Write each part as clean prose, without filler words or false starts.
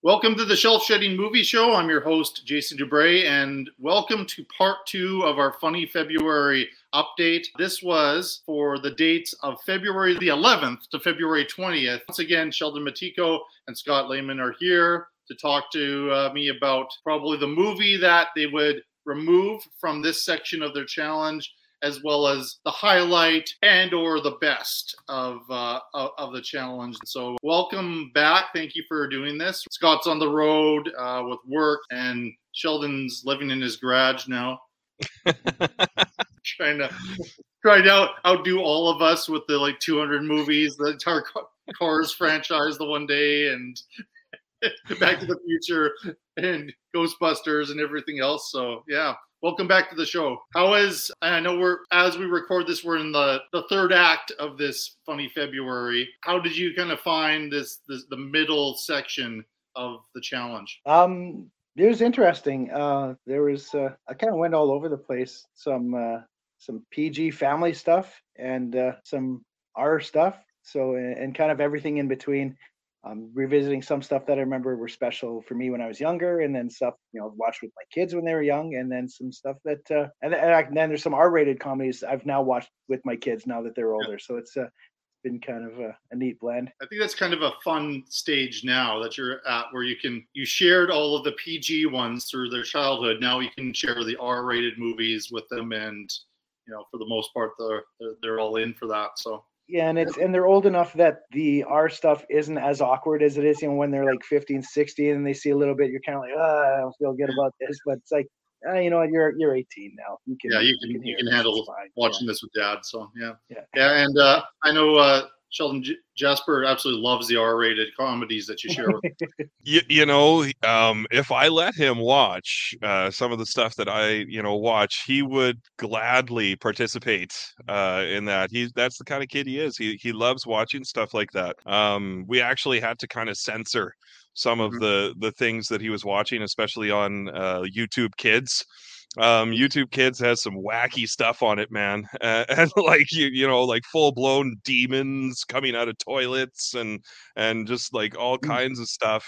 Welcome to the Shelf Shedding Movie Show. I'm your host, Jason Dubray, and welcome to part 2 of our Funny February update. This was for the dates of February the 11th to February 20th. Once again, Sheldon Matiko and Scott Lehman are here to talk to me about probably the movie that they would remove from this section of their challenge, as well as the highlight and or the best of the challenge. So welcome back. Thank you for doing this. Scott's on the road with work, and Sheldon's living in his garage now. trying to outdo all of us with the 200 movies, the entire Cars franchise the one day, and Back to the Future and Ghostbusters and everything else. So yeah. Welcome back to the show. I know as we record this, we're in the third act of this Funny February. How did you kind of find the middle section of the challenge? It was interesting. I kind of went all over the place. Some PG family stuff and some R stuff. So, and kind of everything in between. Revisiting some stuff that I remember were special for me when I was younger, and then stuff watched with my kids when they were young, and then some stuff that and then there's some R-rated comedies I've now watched with my kids now that they're older. So it's been kind of a neat blend. I think that's kind of a fun stage now that you're at, where you shared all of the PG ones through their childhood. Now you can share the R-rated movies with them, and for the most part they're all in for that. So. Yeah, and they're old enough that the R stuff isn't as awkward as it is, when they're like 15, 16 and they see a little bit, you're kind of like, I don't feel good about this. But it's like, you're 18 now. You can handle watching this with dad. So yeah. And I know Sheldon Jasper absolutely loves the R-rated comedies that you share with him. If I let him watch some of the stuff that I watch, he would gladly participate in that. That's the kind of kid he is. He loves watching stuff like that. We actually had to kind of censor some of the things that he was watching, especially on YouTube Kids. YouTube Kids has some wacky stuff on it, man, and like full blown demons coming out of toilets and just like all kinds of stuff,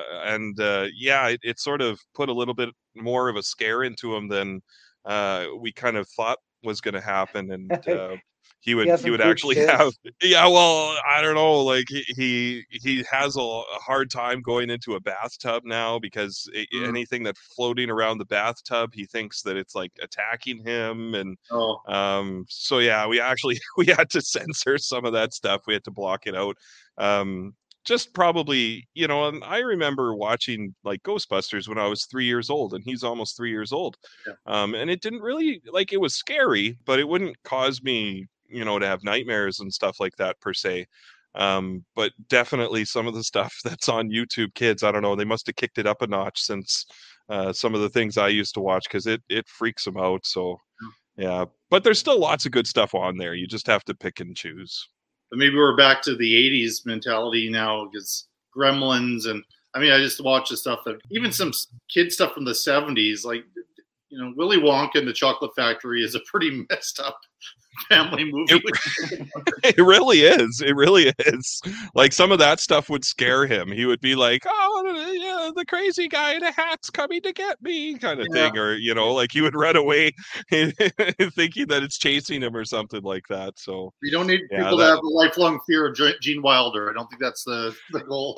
it sort of put a little bit more of a scare into him than we kind of thought was going to happen, and he would actually have I don't know, like he has a hard time going into a bathtub now because anything that's floating around the bathtub, he thinks that it's like attacking him, and so yeah, we had to censor some of that stuff. We had to block it out. Just probably, and I remember watching like Ghostbusters when I was 3 years old, and he's almost 3 years old. And it didn't really, it was scary, but it wouldn't cause me to have nightmares and stuff like that per se. But definitely some of the stuff that's on YouTube Kids, I don't know, they must have kicked it up a notch since some of the things I used to watch, because it freaks them out. So yeah, but there's still lots of good stuff on there. You just have to pick and choose. But maybe we're back to the 80s mentality now, because Gremlins, and I just watch the stuff that even some kid stuff from the 70s, like Willy Wonka and the Chocolate Factory is a pretty messed up family movie. It really is. It really is. Like, some of that stuff would scare him. He would be like, "Oh, yeah, the crazy guy in a hat's coming to get me," kind of thing. Or, like he would run away thinking that it's chasing him or something like that. So you don't need people to have a lifelong fear of Gene Wilder. I don't think that's the goal.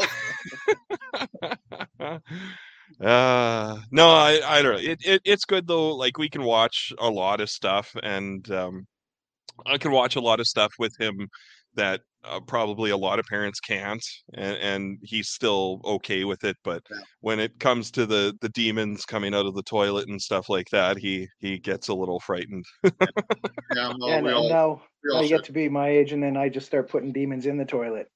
No, I don't know. It's good though. Like, we can watch a lot of stuff, and I can watch a lot of stuff with him that probably a lot of parents can't, and he's still okay with it. But when it comes to the demons coming out of the toilet and stuff like that, he gets a little frightened. Now you get to be my age, and then I just start putting demons in the toilet.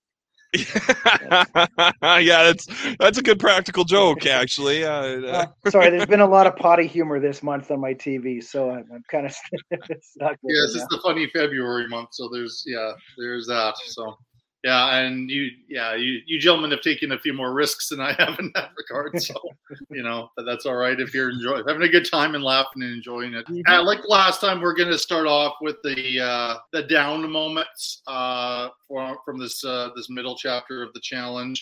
Yeah, that's a good practical joke, actually. Sorry, there's been a lot of potty humor this month on my TV, so I'm kind of stuck with this is the Funny February month, so there's that. So and you gentlemen have taken a few more risks than I have in that regard. So but that's all right if you're having a good time and laughing and enjoying it. Like last time, we're going to start off with the down moments from this middle chapter of the challenge.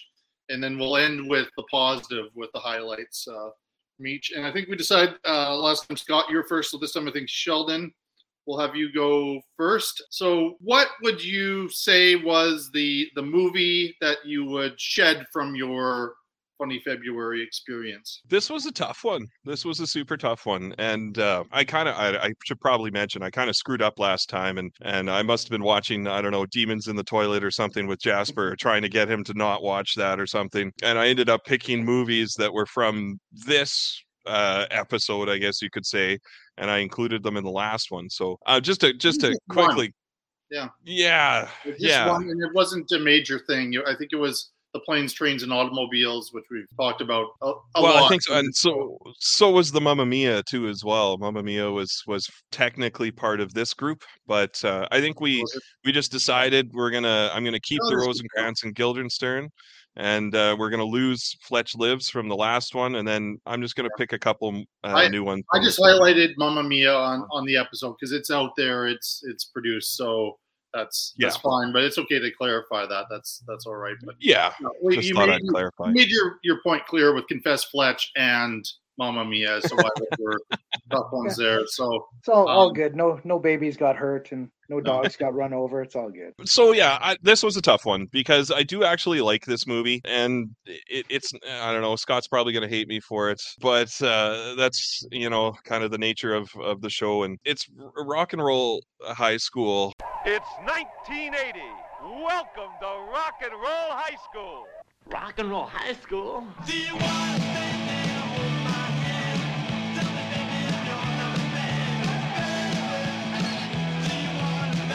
and then we'll end with the positive, with the highlights from each. And I think we decided last time, Scott, you're first. So this time I think Sheldon, we'll have you go first. So what would you say was the movie that you would shed from your Funny February experience? This was a tough one. This was a super tough one. And I should probably mention, I kind of screwed up last time, and I must have been watching, I don't know, Demons in the Toilet or something with Jasper, trying to get him to not watch that or something. And I ended up picking movies that were from this episode, I guess you could say, and I included them in the last one. So just to quickly, yeah, one, and it wasn't a major thing. I think it was the Planes, Trains, and Automobiles, which we've talked about a lot. I think so, and so was the Mamma Mia too as well. Mamma Mia was technically part of this group, but I think we just decided I'm gonna keep the Rosencrantz and Guildenstern, and we're gonna lose Fletch Lives from the last one, and then I'm just gonna pick a couple new ones. I just highlighted Mamma Mia on the episode because it's out there, it's produced, so that's fine. But it's okay to clarify that. That's all right. But just thought I'd clarify. You made your point clear with Confess Fletch and Mamma Mia, so I think we're tough ones there. So it's all good. No babies got hurt and no dogs got run over. It's all good. So this was a tough one because I do actually like this movie, and it's I don't know, Scott's probably going to hate me for it, but that's kind of the nature of the show, and it's Rock and Roll High School. It's 1980. Welcome to Rock and Roll High School. Rock and Roll High School? Do you want to stand there and hold my hand? Tell me, baby, if you're not a man. Do you want to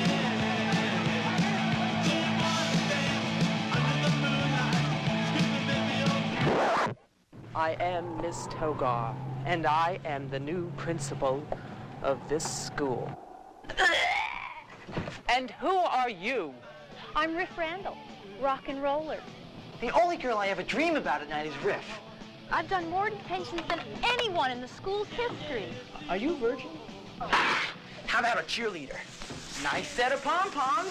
dance? Do you want to dance under the moonlight? Screaming, baby, oh. I am Miss Togar, and I am the new principal of this school. And who are you? I'm Riff Randall, rock and roller. The only girl I ever dream about at night is Riff. I've done more detentions than anyone in the school's history. Are you a virgin? How about a cheerleader? Nice set of pom-poms.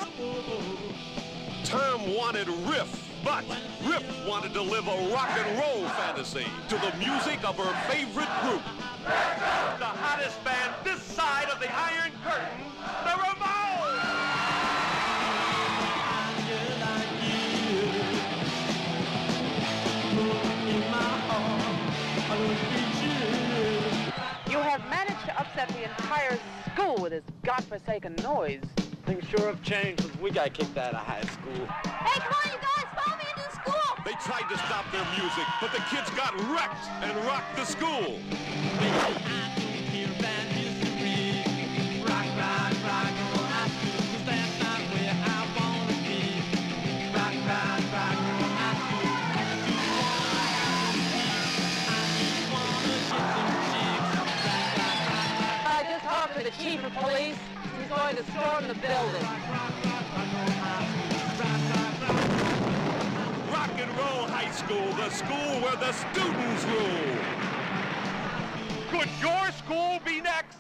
Tom wanted Riff, but Riff wanted to live a rock and roll fantasy to the music of her favorite group. The hottest band this side of the Iron Curtain, the Ramones! You have managed to upset the entire school with this godforsaken noise. Things sure have changed since we got kicked out of high school. Hey, come on, you guys, follow me into the school! They tried to stop their music, but the kids got wrecked and rocked the school. I just talked to the chief of police. He's going to storm the building. Rock and Roll High School, the school where the students rule. Could your school be next?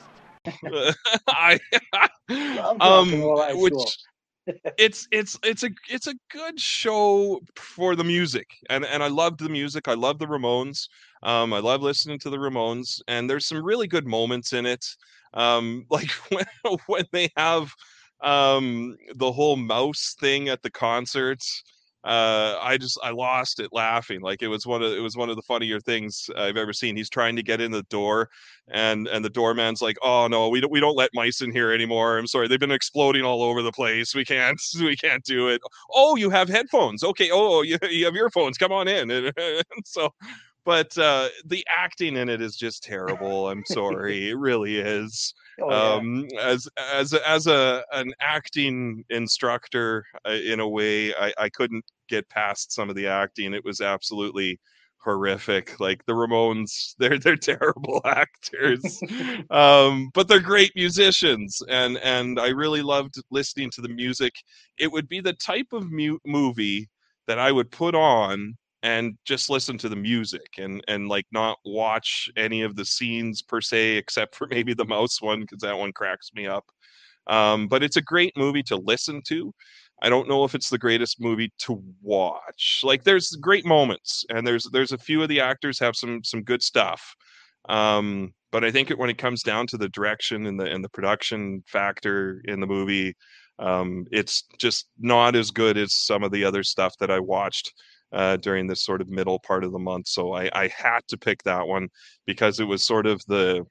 It's a good show for the music, and I loved the music. I love the Ramones. I love listening to the Ramones, and there's some really good moments in it. Like when they have the whole mouse thing at the concerts. I lost it laughing. Like it was one of the funnier things I've ever seen. He's trying to get in the door, and the doorman's like, "Oh no, we don't let mice in here anymore. I'm sorry, they've been exploding all over the place. We can't do it. Oh, you have headphones? Okay. Oh, you have earphones. Come on in." And so, but the acting in it is just terrible. I'm sorry, it really is. Oh, yeah. As an acting instructor, in a way, I couldn't get past some of the acting. It was absolutely horrific. Like the Ramones, they're terrible actors, but they're great musicians, and I really loved listening to the music. It would be the type of movie that I would put on and just listen to the music and like not watch any of the scenes per se, except for maybe the mouse one, because that one cracks me up. But it's a great movie to listen to. I don't know if it's the greatest movie to watch. Like, there's great moments, and there's a few of the actors have some good stuff. But I think when it comes down to the direction and the production factor in the movie, it's just not as good as some of the other stuff that I watched during this sort of middle part of the month. So I had to pick that one because it was sort of the,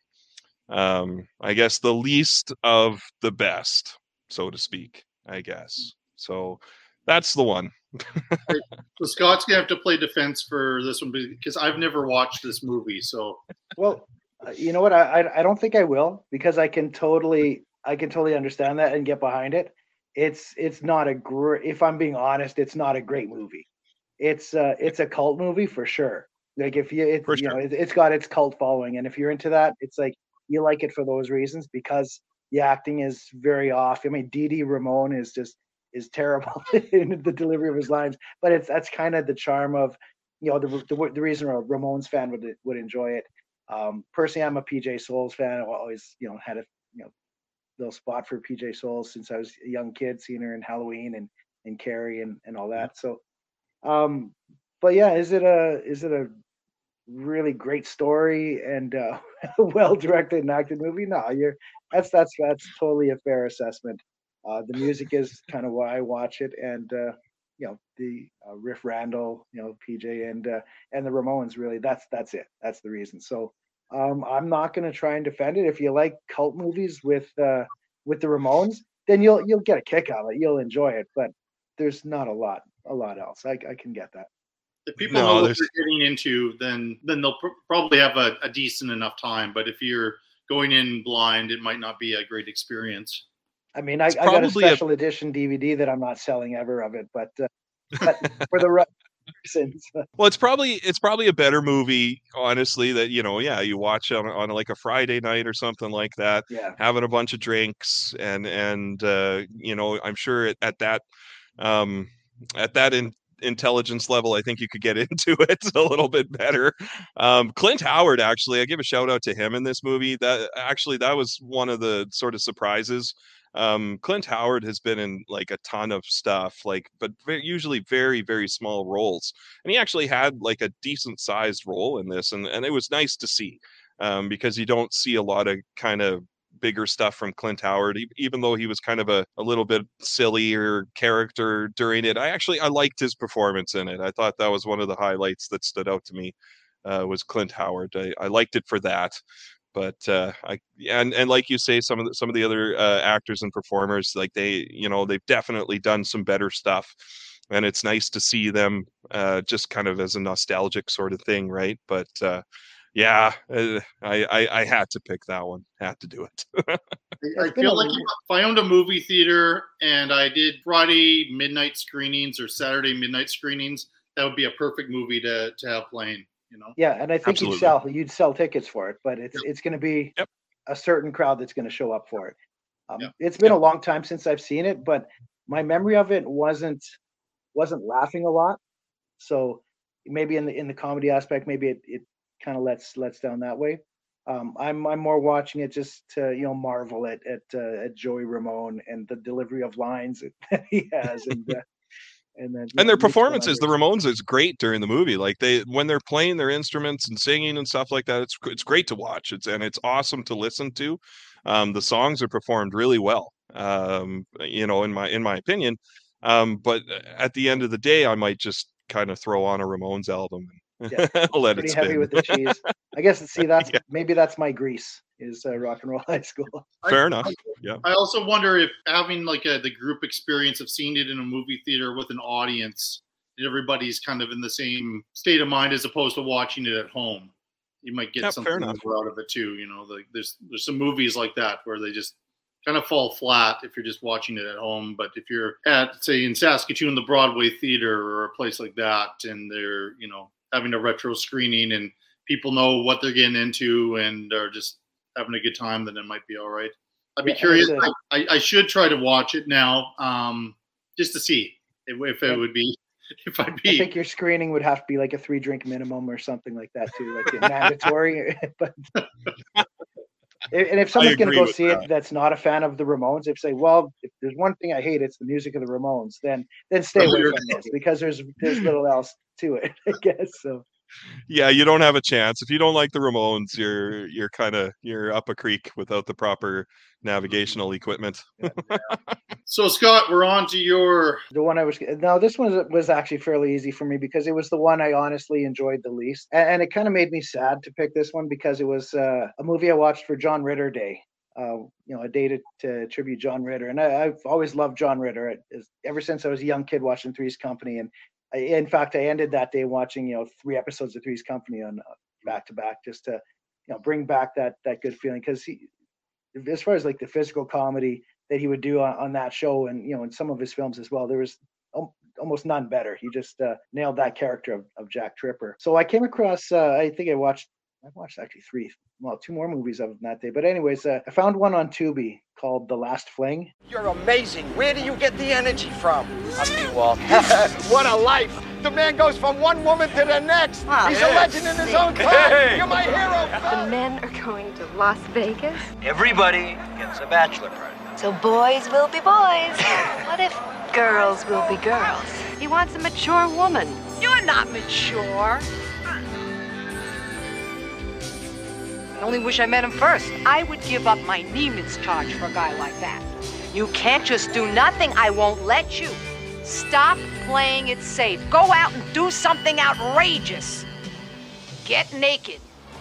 I guess, the least of the best, so to speak, I guess. So that's the one. So Scott's gonna have to play defense for this one because I've never watched this movie. So Well, you know what? I don't think I will, because I can totally understand that and get behind it. It's not a great. If I'm being honest, it's not a great movie. It's a cult movie for sure. Like, if you it's For you know sure. it's got its cult following, and if you're into that, it's like you like it for those reasons, because the acting is very off. I mean, Didi Ramon is terrible in the delivery of his lines, but that's kind of the charm of, the reason a Ramones fan would enjoy it. Personally, I'm a PJ Souls fan. I always, had a little spot for PJ Souls since I was a young kid, seeing her in Halloween and Carrie and all that. So, but yeah, is it a really great story and well directed and acted movie? No, that's totally a fair assessment. The music is kind of why I watch it, and the Riff Randall, PJ and the Ramones. Really, that's it. That's the reason. So I'm not going to try and defend it. If you like cult movies with the Ramones, then you'll get a kick out of it. You'll enjoy it. But there's not a lot else. I can get that. if people know what they're getting into, then they'll probably have a decent enough time. But if you're going in blind, it might not be a great experience. I mean, I got a special edition DVD that I'm not selling ever of it, but for the right reasons. Well, it's probably a better movie, honestly, that you watch on like a Friday night or something like that, having a bunch of drinks and I'm sure at that intelligence level, I think you could get into it a little bit better. Clint Howard, actually, I give a shout out to him in this movie. That was one of the sort of surprises. Clint Howard has been in like a ton of stuff, but usually very, very small roles. And he actually had like a decent sized role in this. And it was nice to see, because you don't see a lot of kind of bigger stuff from Clint Howard, even though he was kind of a little bit sillier character during it. I liked his performance in it. I thought that was one of the highlights that stood out to me, was Clint Howard. I liked it for that. But and like you say, some of the other actors and performers, like they've definitely done some better stuff, and it's nice to see them just kind of as a nostalgic sort of thing, right? But I had to pick that one. Had to do it. I feel like if I owned a movie theater and I did Friday midnight screenings or Saturday midnight screenings, that would be a perfect movie to have playing. Yeah, and I think you'd sell tickets for it, but it's going to be a certain crowd that's going to show up for it. It's been a long time since I've seen it, but my memory of it wasn't laughing a lot. So maybe in the comedy aspect, maybe it kind of lets down that way. I'm more watching it just to marvel at Joey Ramone and the delivery of lines that he has, and their performances. The Ramones is great during the movie. Like when they're playing their instruments and singing and stuff like that, it's great to watch. It's awesome to listen to. The songs are performed really well. In my opinion. But at the end of the day, I might just kind of throw on a Ramones album and let it spin. Pretty heavy with the cheese. I guess maybe that's my Grease is Rock and Roll High School. Fair enough. Yeah. I also wonder if having like the group experience of seeing it in a movie theater with an audience, and everybody's kind of in the same state of mind as opposed to watching it at home, you might get something more out of it too. There's some movies like that where they just kind of fall flat if you're just watching it at home. But if you're at, say, in Saskatoon, the Broadway Theater or a place like that, and they're having a retro screening and people know what they're getting into and are just having a good time, then it might be all right. I'd be curious. I should try to watch it now, just to see if it would be. If I'd be. I think your screening would have to be like a 3-drink minimum or something like that too, like mandatory. But And if someone's going to agree go with see that. it that's not a fan of the Ramones, if say, well, if there's one thing I hate, it's the music of the Ramones, then stay away from this because there's little else to it, I guess. So Yeah, you don't have a chance if you don't like the Ramones. You're up a creek without the proper navigational equipment. So Scott, we're on to your. the one this one was actually fairly easy for me because it was the one I honestly enjoyed the least, and it kind of made me sad to pick this one because it was a movie I watched for John Ritter Day. A day to tribute John Ritter, and I've always loved John Ritter ever since I was a young kid watching Three's Company, and in fact, I ended that day watching 3 episodes of Three's Company on back to back just to bring back that good feeling because he, as far as like the physical comedy that he would do on that show and in some of his films as well, there was almost none better. He just nailed that character of Jack Tripper. So I came across I think I watched actually 2 more movies of him that day. But anyways, I found one on Tubi called The Last Fling. You're amazing. Where do you get the energy from? Up to you, Walt. What a life. The man goes from one woman to the next. He's a legend in his own time. You're my hero. The men are going to Las Vegas. Everybody gets a bachelor party. So boys will be boys. What if girls will be girls? He wants a mature woman. You're not mature. I only wish I met him first. I would give up my Neiman's charge for a guy like that. You can't just do nothing. I won't let you. Stop playing it safe. Go out and do something outrageous. Get naked.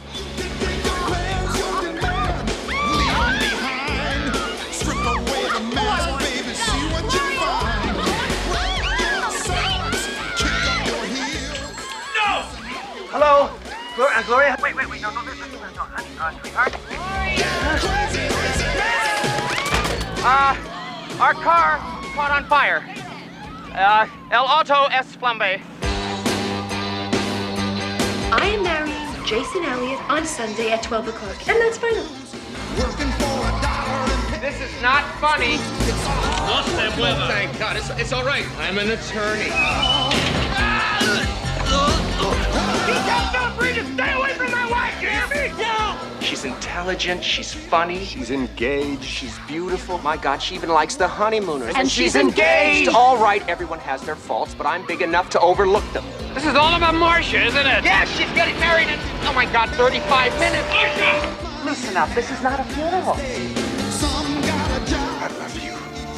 Hello? Gloria? Wait, no, honey, sweetheart. Our car caught on fire. El Auto es Flambe. I am marrying Jason Elliott on Sunday at 12 o'clock, and that's final. This is not funny. Thank God. It's all right. I'm an attorney. Stay away from my wife, you hear me? Yeah. She's intelligent. She's funny. She's engaged. She's beautiful. My God, she even likes the honeymooners. And she's engaged. All right, everyone has their faults, but I'm big enough to overlook them. This is all about Marcia, isn't it? Yeah, she's getting married in, oh my God, 35 minutes. Marcia! Listen up. This is not a funeral. I love you.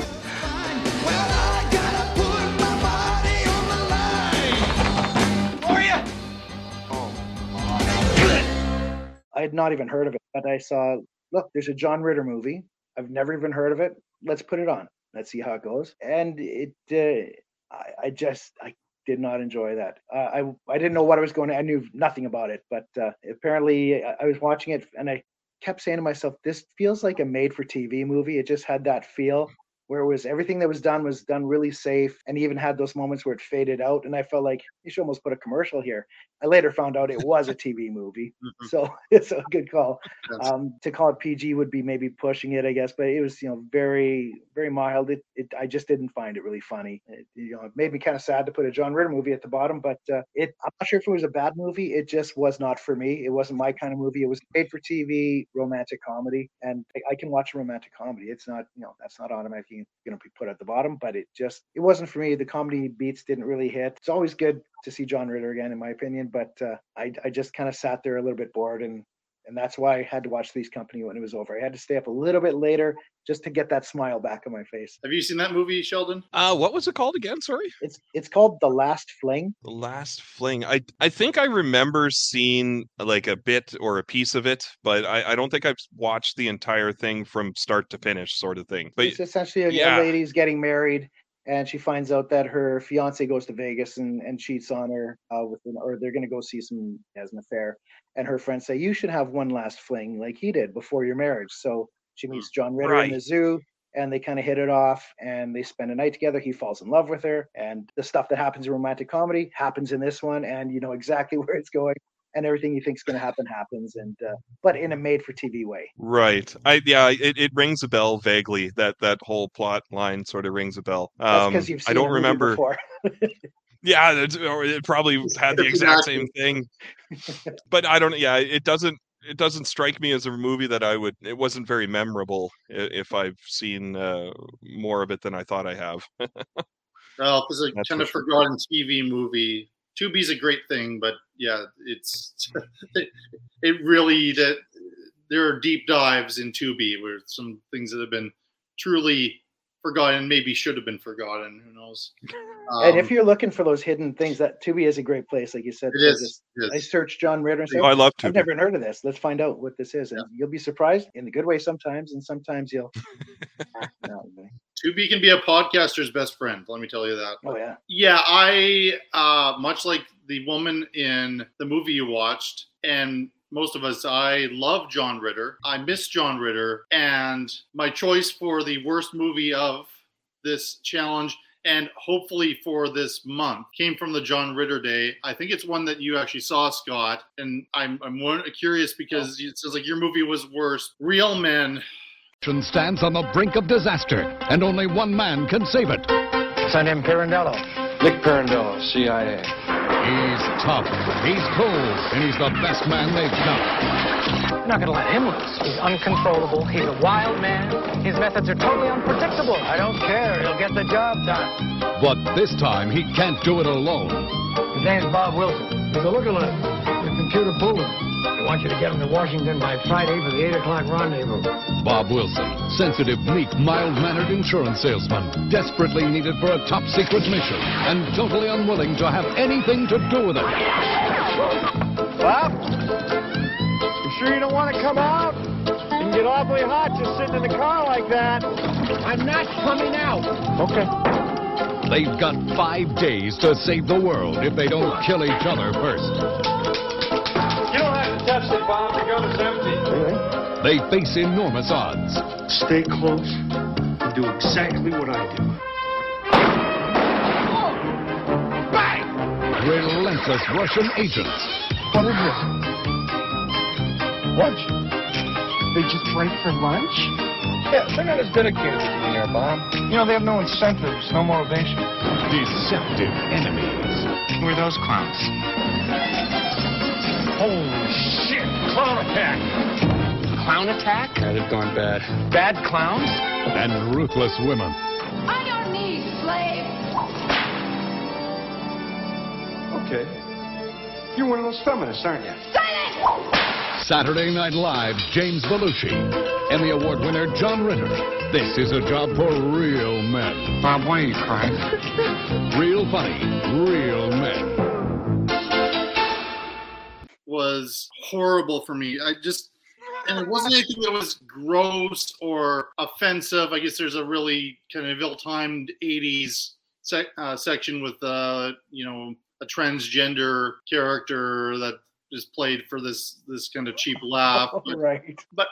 Gloria! I had not even heard of it, but I saw, look, there's a John Ritter movie. I've never even heard of it. Let's put it on. Let's see how it goes. And I did not enjoy that. I didn't know what I was going to, I knew nothing about it, but apparently I was watching it and I kept saying to myself, this feels like a made for TV movie. It just had that feel where it was everything that was done really safe, and even had those moments where it faded out. And I felt like you should almost put a commercial here. I later found out it was a TV movie, so it's a good call. To call it PG would be maybe pushing it, I guess, but it was very, very mild. I just didn't find it really funny. It made me kind of sad to put a John Ritter movie at the bottom, but I'm not sure if it was a bad movie. It just was not for me. It wasn't my kind of movie. It was made for TV romantic comedy, and I can watch a romantic comedy. It's not that's not automatically going to be put at the bottom, but it wasn't for me. The comedy beats didn't really hit. It's always good to see John Ritter again, in my opinion, but I just kind of sat there a little bit bored, and that's why I had to watch Three's Company when it was over. I had to stay up a little bit later just to get that smile back on my face. Have you seen that movie, Sheldon? What was it called again? Sorry. It's called The Last Fling. The Last Fling. I think I remember seeing like a bit or a piece of it, but I don't think I've watched the entire thing from start to finish, sort of thing. But it's essentially a lady's getting married, and she finds out that her fiance goes to Vegas and cheats on her or they're going to go see as an affair. And her friends say, you should have one last fling like he did before your marriage. So she meets John Ritter in the zoo, and they kind of hit it off, and they spend a night together. He falls in love with her, and the stuff that happens in romantic comedy happens in this one, and you know exactly where it's going. And everything you think is going to happen happens, and but in a made-for-TV way. Right. It rings a bell vaguely. That whole plot line sort of rings a bell. That's because you've seen I don't the movie remember. before. Yeah, it probably had the exact same thing. But I don't. Yeah, it doesn't it doesn't strike me as a movie that it wasn't very memorable if I've seen more of it than I thought I have. Well, it's a That's kind for of sure. forgotten TV movie. Tubi's a great thing, but yeah, it's it really that there are deep dives in Tubi where some things that have been truly forgotten, maybe should have been forgotten. Who knows? And if you're looking for those hidden things, that Tubi is a great place, like you said. It So is, just- it is. I searched John Ritter and said, Oh, I love I've Tubi. never heard of this. Let's find out what this is. And you'll be surprised in the good way sometimes, and sometimes you'll. No, Tubi can be a podcaster's best friend. Let me tell you that. oh, yeah. Yeah, I much like the woman in the movie you watched, and most of us, I love John Ritter. I miss John Ritter, and my choice for the worst movie of this challenge, and hopefully for this month, came from the John Ritter Day. I think it's one that you actually saw, Scott, and I'm curious because it says like your movie was worse. Real Men. Stands on the brink of disaster, and only one man can save it. Send him Pirandello. Nick Pirandello, CIA. He's tough, he's cool, and he's the best man they've got. You're not going to let him loose. He's uncontrollable. He's a wild man. His methods are totally unpredictable. I don't care. He'll get the job done. But this time, he can't do it alone. His name's Bob Wilson. He's a lookalike. The computer pulled him. I want you to get him to Washington by Friday for the 8 o'clock rendezvous. Bob Wilson, sensitive, meek, mild-mannered insurance salesman, desperately needed for a top-secret mission, and totally unwilling to have anything to do with it. Bob? You sure you don't want to come out? You can get awfully hot just sitting in the car like that. I'm not coming out. Okay. They've got 5 days to save the world if they don't kill each other first. You don't have to touch the bomb. The gun is empty. Really? They face enormous odds. Stay close and do exactly what I do. Bang! Relentless Russian agents. What is this? Lunch. They just wait for lunch? Yeah, they're not as dedicated as we are, Bob. You know, they have no incentives, no motivation. Deceptive enemies. Who are those clowns? Holy shit! Clown attack! Clown attack? Yeah, they've gone bad. Bad clowns? And ruthless women. On your knees, slave! Okay. You're one of those feminists, aren't you? Saturday Night Live's James Belushi. Emmy Award winner John Ritter. This is a job for real men. Bob, why are you crying? Real funny, real men. Was horrible for me. And it wasn't anything that was gross or offensive. I guess there's a really kind of ill-timed 80s section with, a transgender character that is played for this kind of cheap laugh. Right. But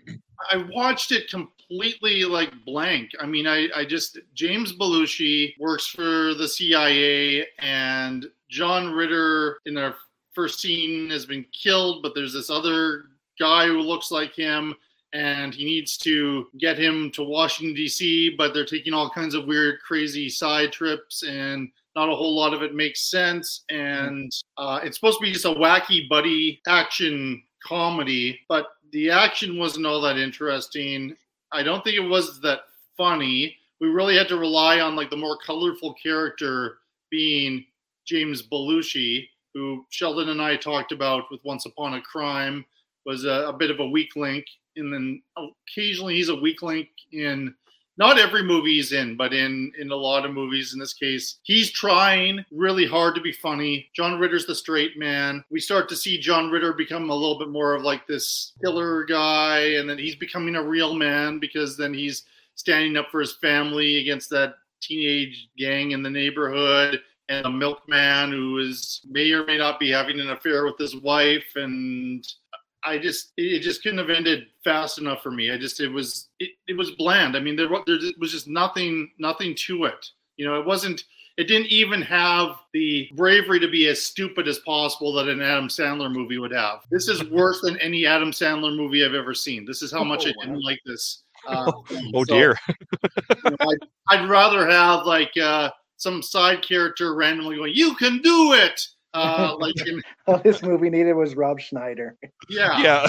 I watched it completely like blank. I mean, James Belushi works for the CIA, and John Ritter in our first scene has been killed, but there's this other guy who looks like him, and he needs to get him to Washington, D.C., but they're taking all kinds of weird, crazy side trips, and not a whole lot of it makes sense. And it's supposed to be just a wacky buddy action comedy, but the action wasn't all that interesting. I don't think it was that funny. We really had to rely on like the more colorful character being James Belushi, who Sheldon and I talked about with Once Upon a Crime, was a bit of a weak link. And then occasionally he's a weak link in not every movie he's in, but in a lot of movies. In this case, he's trying really hard to be funny. John Ritter's the straight man. We start to see John Ritter become a little bit more of like this killer guy, and then he's becoming a real man because then he's standing up for his family against that teenage gang in the neighborhood, and a milkman who may or may not be having an affair with his wife. And it just couldn't have ended fast enough for me. It was bland. I mean, there was just nothing to it. You know, it didn't even have the bravery to be as stupid as possible that an Adam Sandler movie would have. This is worse than any Adam Sandler movie I've ever seen. This is how much I didn't like this. Dear. I'd rather have like some side character randomly going, "You can do it," Like in, All this movie needed was Rob Schneider. yeah,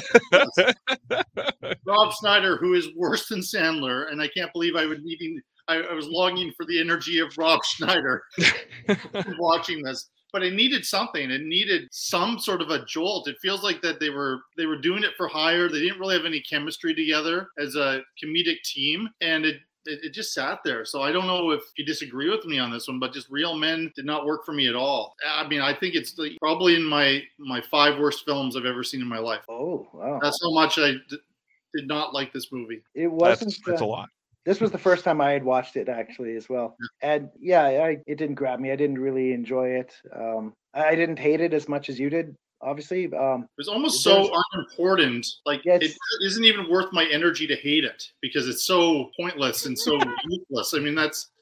Rob Schneider, who is worse than Sandler, and I can't believe I was longing for the energy of Rob Schneider watching this. But it needed something. It needed some sort of a jolt. It feels like that they were doing it for hire. They didn't really have any chemistry together as a comedic team, and it just sat there. So I don't know if you disagree with me on this one, but just Real Men did not work for me at all. I mean, I think it's probably in my 5 worst films I've ever seen in my life. Oh, wow. That's how much I did not like this movie. It wasn't. That's a lot. This was the first time I had watched it actually as well. And yeah, it didn't grab me. I didn't really enjoy it. I didn't hate it as much as you did, obviously. It was almost so unimportant. Like, it isn't even worth my energy to hate it because it's so pointless and so useless. I mean,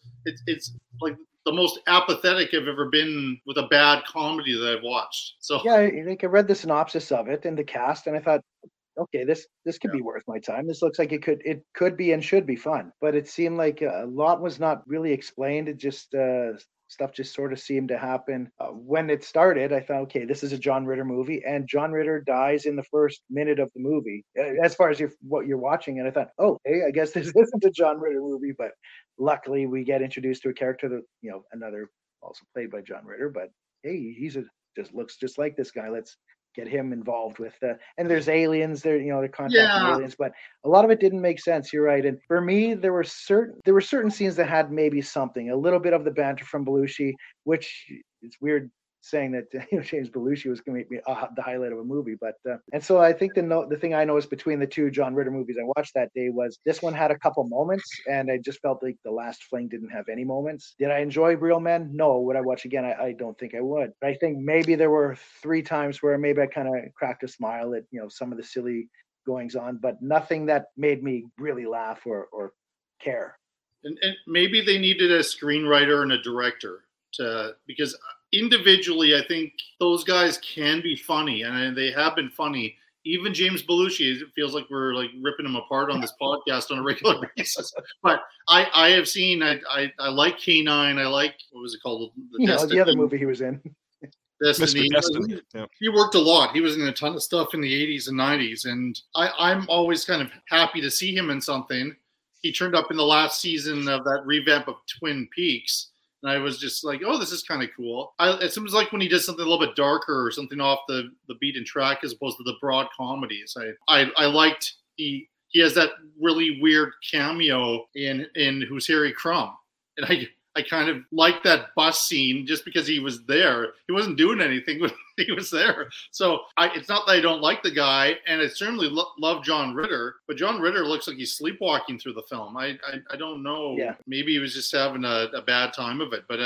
it's like the most apathetic I've ever been with a bad comedy that I've watched. So yeah, I read the synopsis of it and the cast, and I thought, okay, this could be worth my time. This looks like it could be and should be fun. But it seemed like a lot was not really explained. It just stuff just sort of seemed to happen. When it started, I thought, okay, this is a John Ritter movie, and John Ritter dies in the first minute of the movie. As far as what you're watching, and I thought, oh, hey, I guess this isn't a John Ritter movie. But luckily, we get introduced to a character that another also played by John Ritter. But hey, just looks just like this guy. Let's get him involved with and there's aliens there, they're contacting aliens, but a lot of it didn't make sense. You're right. And for me, there were certain scenes that had maybe something, a little bit of the banter from Belushi, which it's weird saying that James Belushi was going to be the highlight of a movie, but and so I think the thing I noticed between the 2 John Ritter movies I watched that day was this one had a couple moments, and I just felt like The Last Fling didn't have any moments. Did I enjoy Real Men? No. Would I watch again? I don't think I would. But I think maybe there were 3 times where maybe I kind of cracked a smile at some of the silly goings on, but nothing that made me really laugh or care. And maybe they needed a screenwriter and a director because individually, I think those guys can be funny, and they have been funny. Even James Belushi, it feels like we're like ripping him apart on this podcast on a regular basis. But I have seen, I like K9. I like, what was it called? The other movie he was in. Destiny. Mr. Destiny. Yeah. He worked a lot. He was in a ton of stuff in the 80s and 90s, and I'm always kind of happy to see him in something. He turned up in the last season of that revamp of Twin Peaks. And I was just like, oh, this is kind of cool. It seems like when he did something a little bit darker or something off the beaten track as opposed to the broad comedies. I liked he has that really weird cameo in Who's Harry Crumb. And I kind of liked that bus scene just because he was there. He wasn't doing anything, but he was there. So it's not that I don't like the guy, and I certainly love John Ritter, but John Ritter looks like he's sleepwalking through the film. I don't know. Yeah. Maybe he was just having a bad time of it, but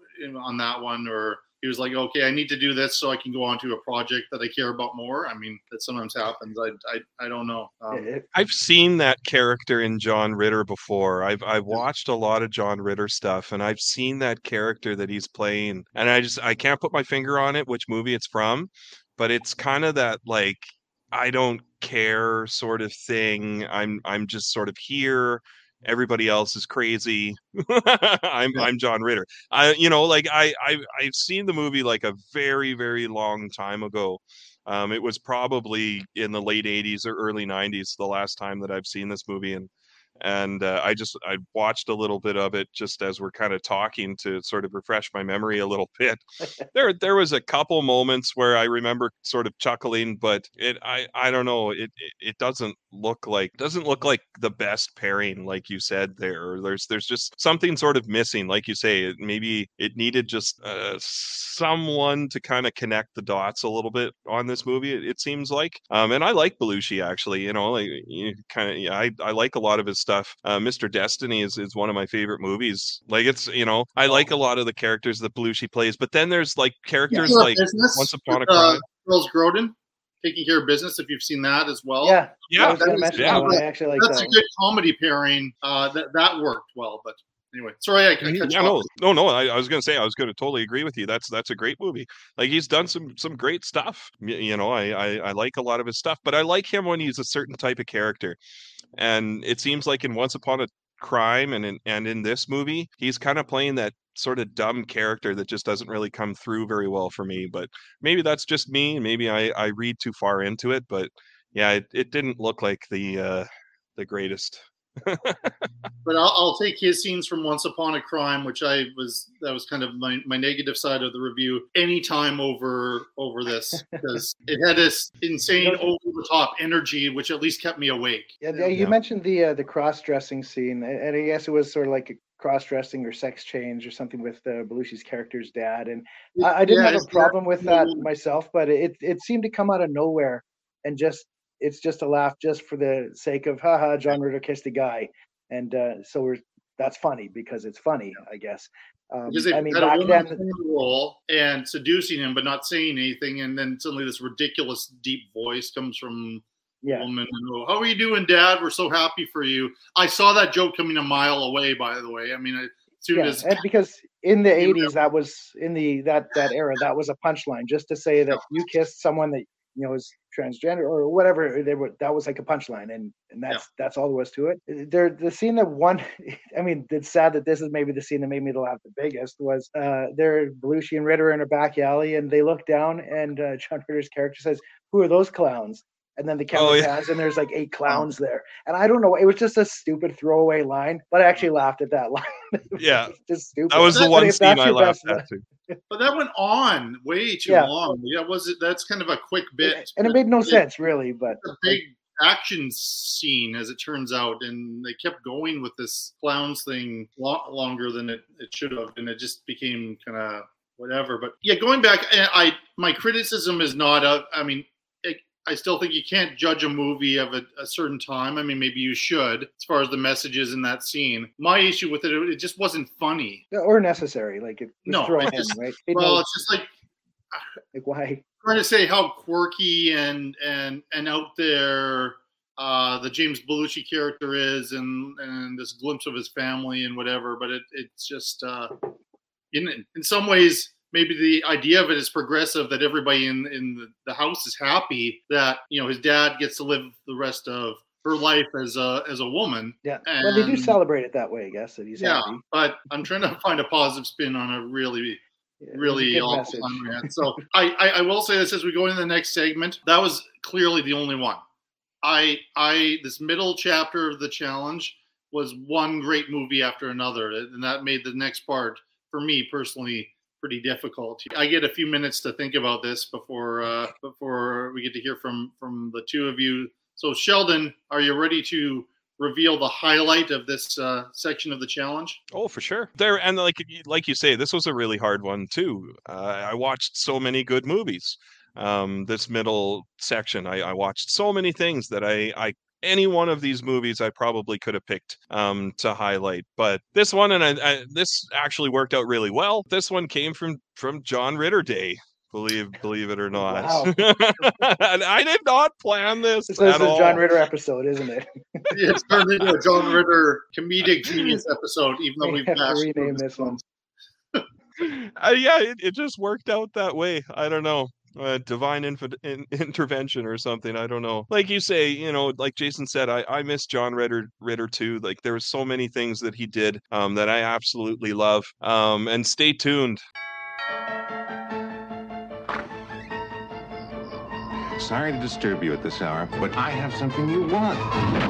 on that one, or he was like, okay, I need to do this so I can go on to a project that I care about more. I mean, that sometimes happens. I don't know. I've seen that character in John Ritter before. I've watched a lot of John Ritter stuff, and I've seen that character that he's playing, and I can't put my finger on it, which movie it's from, but it's kind of that, like, I don't care sort of thing. I'm just sort of here. Everybody else is crazy. I'm John Ritter. I've seen the movie like a very, very long time ago. It was probably in the late 80s or early 90s the last time that I've seen this movie, and I watched a little bit of it just as we're kind of talking to sort of refresh my memory a little bit. There was a couple moments where I remember sort of chuckling, but I don't know, it doesn't look like the best pairing, like you said there. There's just something sort of missing, like you say. Maybe it needed just someone to kind of connect the dots a little bit on this movie. It seems like, and I like Belushi actually. I like a lot of his stuff. Mr. Destiny is one of my favorite movies. Like, it's, I like a lot of the characters that Belushi plays, but then there's like characters like Once Upon a Crime. Charles Grodin, Taking Care of Business, if you've seen that as well. Yeah. I actually like that's a good comedy pairing. That worked well, but anyway, sorry, I cut you off. No. I was going to say, I was going to totally agree with you. That's a great movie. Like, he's done some great stuff. I like a lot of his stuff, but I like him when he's a certain type of character. And it seems like in Once Upon a Crime and in this movie, he's kind of playing that sort of dumb character that just doesn't really come through very well for me. But maybe that's just me. Maybe I read too far into it. But yeah, it didn't look like the greatest. But I'll take his scenes from Once Upon a Crime, which that was kind of my negative side of the review, anytime over this, because it had this insane over the top energy, which at least kept me awake. Yeah, you mentioned the cross-dressing scene, and I guess it was sort of like a cross-dressing or sex change or something with Belushi's character's dad, and I didn't have a problem with that myself, but it seemed to come out of nowhere, and it's just a laugh just for the sake of haha, John Ritter kissed a guy, and that's funny because it's funny, I guess. Because they had a woman in the role and seducing him, but not saying anything, and then suddenly this ridiculous deep voice comes from the woman. And, how are you doing, Dad? We're so happy for you. I saw that joke coming a mile away, by the way. I mean, as soon as and because in the 80s, that was in that era, that was a punchline, just to say that you kissed someone that is transgender or whatever. That was like a punchline, and that's all there was to it. The scene that won, I mean, it's sad that this is maybe the scene that made me laugh the biggest, was Belushi and Ritter in a back alley, and they look down, and John Ritter's character says, "Who are those clowns?" And then the camera pans, and there's like 8 clowns there. And I don't know, it was just a stupid throwaway line, but I actually laughed at that line. Yeah, just stupid. That was the one scene I laughed at too. But that went on way too long. Yeah, that's kind of a quick bit, and it made no sense really. But a big action scene, as it turns out, and they kept going with this clowns thing longer than it should have, and it just became kind of whatever. But yeah, going back, my criticism is not I still think you can't judge a movie of a certain time. I mean, maybe you should, as far as the messages in that scene. My issue with it just wasn't funny or necessary. Like it was thrown in, right? It's just like why? Trying to say how quirky and out there the James Belushi character is, and this glimpse of his family and whatever. But it's just in some ways. Maybe the idea of it is progressive, that everybody in the house is happy that his dad gets to live the rest of her life as a woman. Yeah, well, they do celebrate it that way, I guess, that he's happy. But I'm trying to find a positive spin on a really awful time. So I will say this as we go into the next segment. That was clearly the only one. This middle chapter of the challenge was one great movie after another, and that made the next part for me personally pretty difficult. I get a few minutes to think about this before we get to hear from the two of you. So Sheldon, are you ready to reveal the highlight of this section of the challenge? Oh, for sure. And like you say, this was a really hard one too. I watched so many good movies. This middle section, I watched so many things that any one of these movies I probably could have picked to highlight, but this one, and this actually worked out really well. This one came from John Ritter Day, believe it or not. Wow. And I did not plan this. This is a John Ritter episode, isn't it? It's turned into a John Ritter comedic genius episode, even though we've renamed this one. It just worked out that way. I don't know. Divine intervention or something. I don't know. Like you say, like Jason said, I miss John Ritter too. Like there were so many things that he did that I absolutely love. And stay tuned. Sorry to disturb you at this hour, but I have something you want.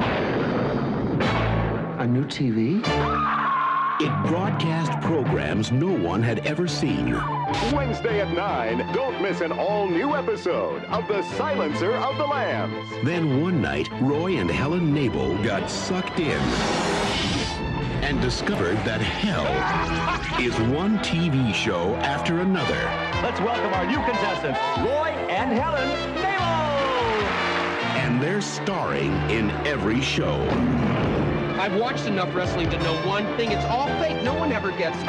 A new TV? It broadcast programs no one had ever seen. Wednesday at 9, don't miss an all-new episode of The Silencer of the Lambs. Then one night, Roy and Helen Nabel got sucked in and discovered that hell is one TV show after another. Let's welcome our new contestants, Roy and Helen Nabel! And they're starring in every show. I've watched enough wrestling to know one thing. It's all fake. No one ever gets...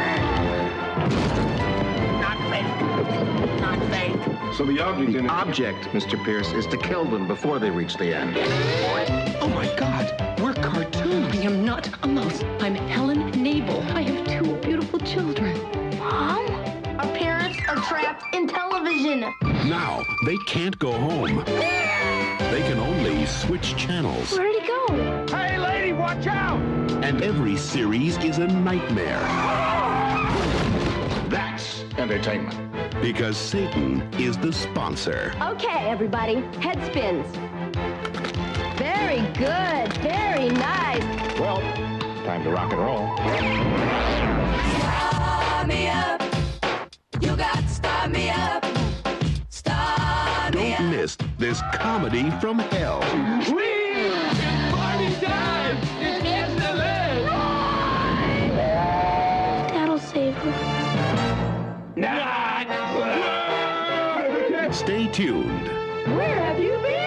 Not fake. Not fake. So the object, Mr. Pierce, is to kill them before they reach the end. Oh my God, we're cartoons. I am not a mouse. I'm Helen Nabel. I have 2 beautiful children. Mom? Our parents are trapped in television. Now, they can't go home. They can only switch channels. Where did he go? Hey, lady, watch out! And every series is a nightmare. entertainment. Because Satan is the sponsor. Okay, everybody, head spins. Very good, very nice. Well, time to rock and roll. Start me up. You got to start me up. Start me up. Don't miss this comedy from hell. It's party time. It's excellent. That'll save her. Stay tuned. Where have you been?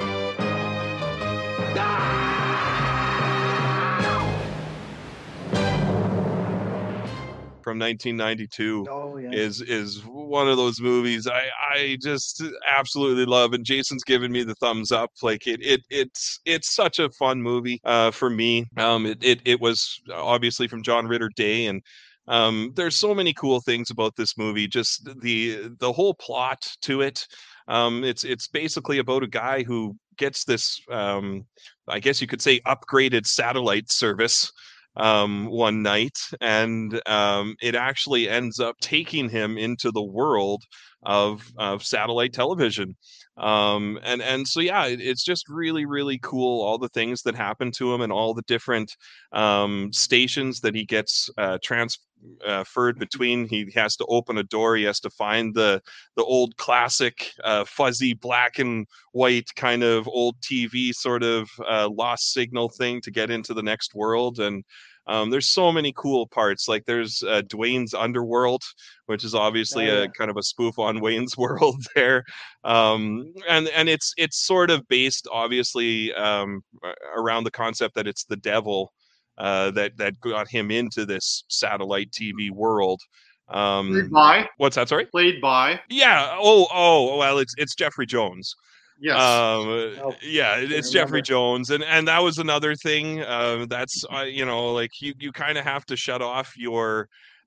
From 1992 Oh, yeah. is one of those movies I just absolutely love, and Jason's given me the thumbs up. Like it's such a fun movie for me. It was obviously from John Ritter Day, and there's so many cool things about this movie. Just the whole plot to it. It's basically about a guy who gets this I guess you could say upgraded satellite service one night, and it actually ends up taking him into the world of satellite television. And so yeah, it's just really, really cool, all the things that happen to him and all the different stations that he gets transferred between. He has to open a door, he has to find the old classic fuzzy black and white kind of old TV sort of lost signal thing to get into the next world. And there's so many cool parts. Like there's Dwayne's Underworld, which is obviously a kind of a spoof on Wayne's World there. And it's sort of based obviously around the concept that it's the devil that got him into this satellite TV world. Played by? What's that? Sorry? Played by? Yeah. Oh, well, it's Jeffrey Jones. Yes. Yeah, it's Jeffrey Jones, and that was another thing. That's like you kind of have to shut off your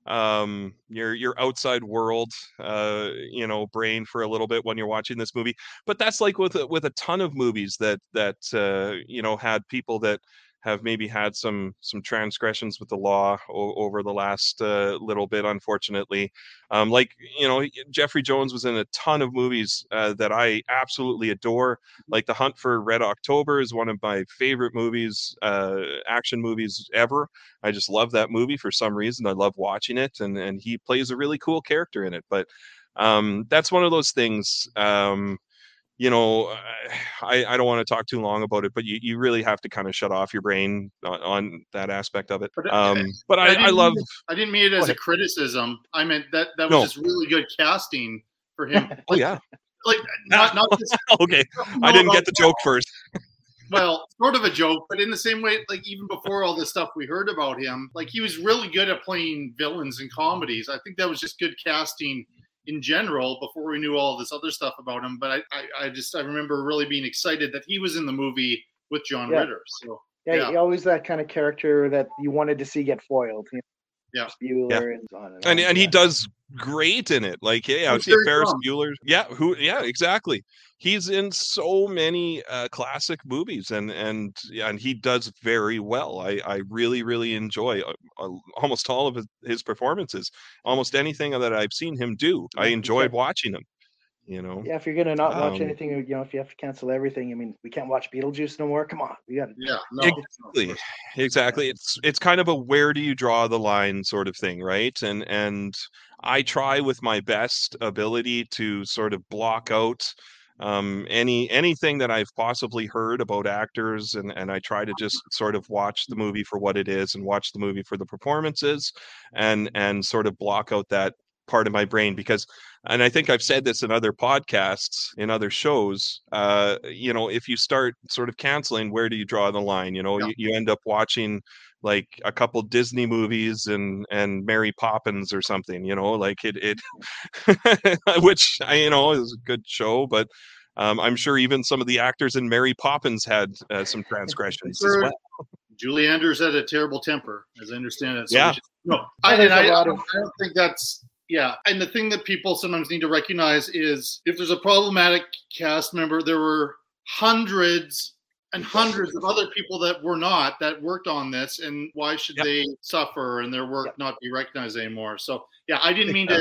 outside world brain for a little bit when you're watching this movie. But that's like with a ton of movies that had people that have maybe had some transgressions with the law over the last little bit, unfortunately. Jeffrey Jones was in a ton of movies that I absolutely adore. Like The Hunt for Red October is one of my favorite movies, action movies ever. I just love that movie for some reason. I love watching it, and he plays a really cool character in it. But that's one of those things. I don't want to talk too long about it, but you really have to kind of shut off your brain on that aspect of it. But I love. I didn't mean it as a criticism. I meant that was just really good casting for him. Oh yeah. Like not just, okay. I didn't get the joke first. Well, sort of a joke, but in the same way, like even before all this stuff we heard about him, like he was really good at playing villains in comedies. I think that was just good casting in general before we knew all this other stuff about him. But I remember really being excited that he was in the movie with John Ritter. So yeah, he always that kind of character that you wanted to see get foiled. Yeah. Bueller and on and on. And he does great in it. Like, yeah, Ferris Bueller. Yeah, exactly. He's in so many classic movies, and he does very well. I really, really enjoy almost all of his performances. Almost anything that I've seen him do, I enjoyed watching him. Yeah, if you're gonna not watch anything, if you have to cancel everything, I mean, we can't watch Beetlejuice no more. Come on, we got to. Exactly. It's kind of a where do you draw the line sort of thing, right? And I try with my best ability to sort of block out anything that I've possibly heard about actors, and I try to just sort of watch the movie for what it is and watch the movie for the performances, and sort of block out that part of my brain, because, and I think I've said this in other podcasts, in other shows, if you start sort of canceling, where do you draw the line? You end up watching like a couple Disney movies and Mary Poppins or something, like it which is a good show, but I'm sure even some of the actors in Mary Poppins had some transgressions as well. Julie Andrews had a terrible temper, as I understand it. So I don't think that's. Yeah, and the thing that people sometimes need to recognize is if there's a problematic cast member, there were hundreds and hundreds of other people that worked on this, and why should they suffer and their work not be recognized anymore? So yeah, I didn't mean to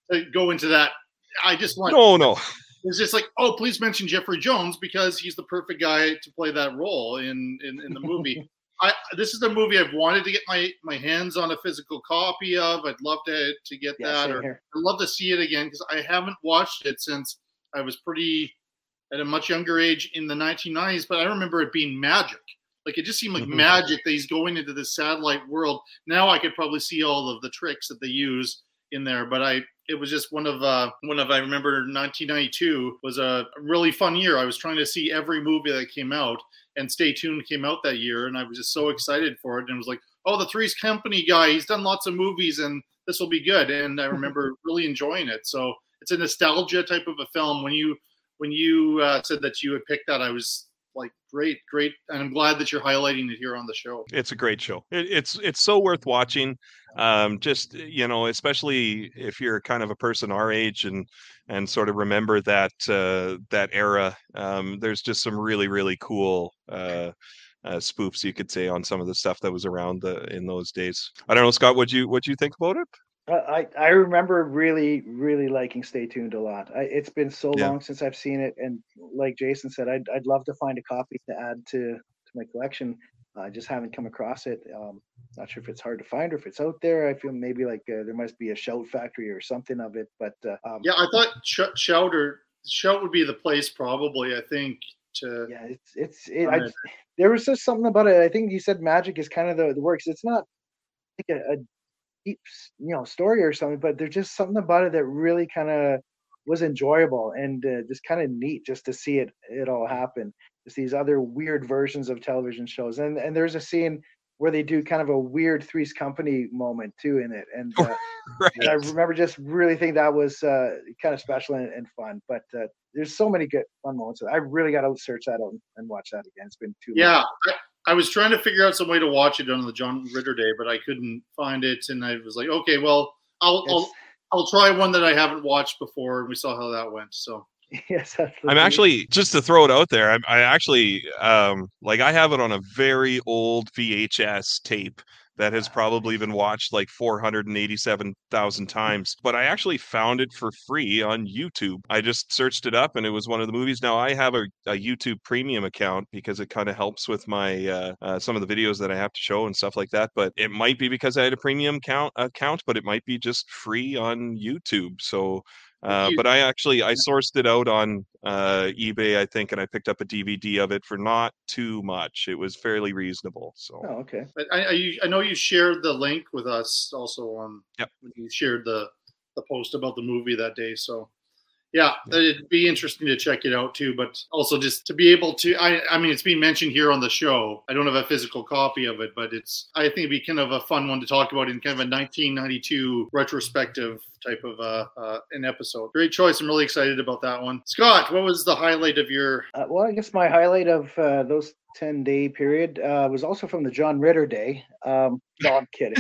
go into that. I just want No. It's just like, oh, please mention Jeffrey Jones because he's the perfect guy to play that role in the movie. This is a movie I've wanted to get my hands on a physical copy of. I'd love to get that. I'd love to see it again because I haven't watched it since I was at a much younger age in the 1990s. But I remember it being magic. Like it just seemed like magic that he's going into this satellite world. Now I could probably see all of the tricks that they use in there, but it was just one of I remember 1992 was a really fun year. I was trying to see every movie that came out, and Stay Tuned came out that year, and I was just so excited for it. And it was like, oh, the Three's Company guy, he's done lots of movies, and this will be good. And I remember really enjoying it. So it's a nostalgia type of a film. When you said that you had picked that, I was like, great, and I'm glad that you're highlighting it here on the show. It's a great show. It's so worth watching. Just especially if you're kind of a person our age and sort of remember that era. There's just some really, really cool spoofs, you could say, on some of the stuff that was around in those days. I don't know, Scott, what'd you think about it? I remember really, really liking Stay Tuned a lot. It's been so long since I've seen it, and like Jason said, I'd love to find a copy to add to my collection. I just haven't come across it. Not sure if it's hard to find or if it's out there. I feel maybe like there must be a Shout Factory or something of it. But yeah, I thought Shout would be the place probably. I think there was just something about it. I think you said magic is kind of the works. It's not like a deep story or something, but there's just something about it that really kind of was enjoyable and just kind of neat just to see it all happen. Just these other weird versions of television shows, and there's a scene where they do kind of a weird Three's Company moment too in it, and right. I remember just really think that was kind of special and fun. But there's so many good fun moments. I really got to search that out and watch that again. It's been too long. I was trying to figure out some way to watch it on the John Ritter Day, but I couldn't find it, and I was like, okay, well, I'll try one that I haven't watched before, and we saw how that went. So yes, absolutely. I'm actually, just to throw it out there, I actually I have it on a very old VHS tape that has probably been watched like 487,000 times, but I actually found it for free on YouTube. I just searched it up and it was one of the movies. Now I have a YouTube premium account because it kind of helps with my some of the videos that I have to show and stuff like that, but it might be because I had a premium account, but it might be just free on YouTube. So but I sourced it out on eBay, I think, and I picked up a DVD of it for not too much. It was fairly reasonable. So okay. I know you shared the link with us also on. Yep. When you shared the post about the movie that day. So yeah, it'd be interesting to check it out too. But also just to be able to, I mean, it's being mentioned here on the show. I don't have a physical copy of it, but I think it'd be kind of a fun one to talk about in kind of a 1992 retrospective type of an episode. Great choice. I'm really excited about that one. Scott, what was the highlight of your? Well, I guess my highlight of those 10-day period was also from the John Ritter Day. No, I'm kidding.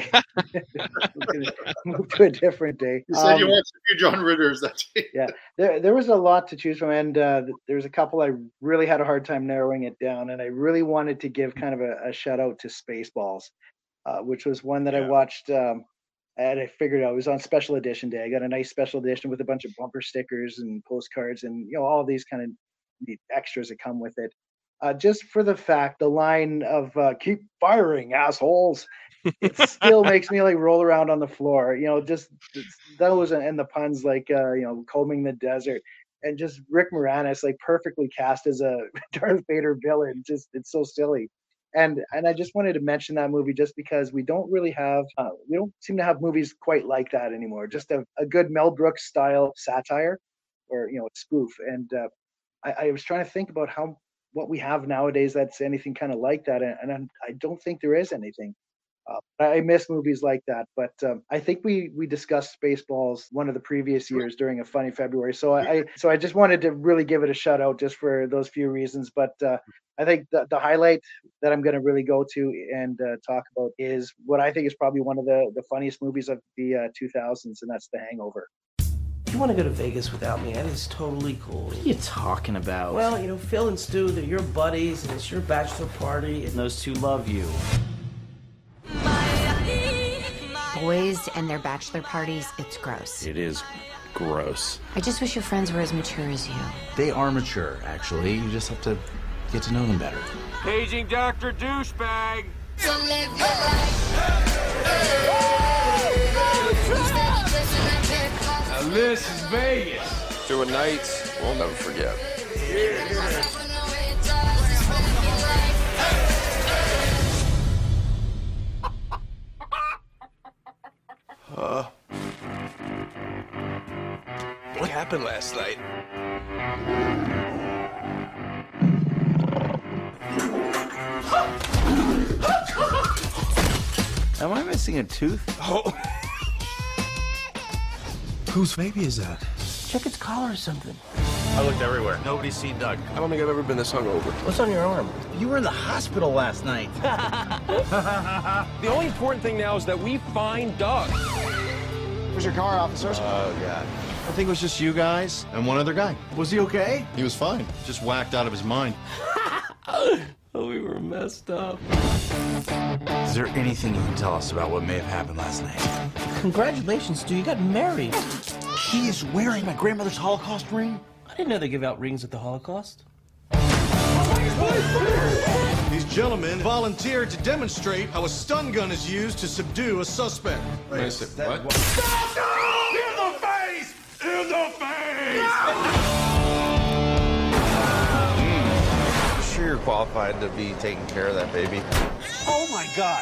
Move to a different day. You said you watched a few John Ritters that day. Yeah, there was a lot to choose from, and there's a couple I really had a hard time narrowing it down, and I really wanted to give kind of a shout out to Spaceballs, which was one that I watched. And I figured out it was on special edition day. I got a nice special edition with a bunch of bumper stickers and postcards and all these kind of neat extras that come with it. Just for the fact, the line of "keep firing, assholes," it still makes me like roll around on the floor. Just those and the puns like combing the desert, and just Rick Moranis like perfectly cast as a Darth Vader villain. Just it's so silly. And I just wanted to mention that movie just because we don't seem to have movies quite like that anymore. Just a good Mel Brooks style satire or spoof. And I was trying to think about what we have nowadays that's anything kind of like that, and I don't think there is anything. I miss movies like that, but I think we discussed Spaceballs one of the previous years during a Funny February. So I just wanted to really give it a shout out just for those few reasons. But I think the highlight that I'm going to really go to and talk about is what I think is probably one of the funniest movies of the 2000s, and that's The Hangover. If you want to go to Vegas without me, that is totally cool. What are you talking about? Well, Phil and Stu, they're your buddies, and it's your bachelor party. And those two love you. Boys and their bachelor parties, it's gross. It is Gross. I just wish your friends were as mature as you. They are mature, actually. You just have to get to know them better. Paging Dr. Douchebag. Now this is Vegas. To a night we'll never forget. What happened last night? Am I missing a tooth? Oh. Whose baby is that? Check its collar or something. I looked everywhere. Nobody's seen Doug. I don't think I've ever been this hungover. What's on your arm? You were in the hospital last night. The only important thing now is that we find Doug. Where's your car, officers? Oh, God. I think it was just you guys and one other guy. Was he okay? He was fine. Just whacked out of his mind. Oh, we were messed up. Is there anything you can tell us about what may have happened last night? Congratulations, dude. You got married. He is wearing my grandmother's Holocaust ring? I didn't know they give out rings at the Holocaust. These gentlemen volunteered to demonstrate how a stun gun is used to subdue a suspect. Wait a second, what? In the face! In the face! I'm sure you're qualified to be taking care of that baby. Oh, my God.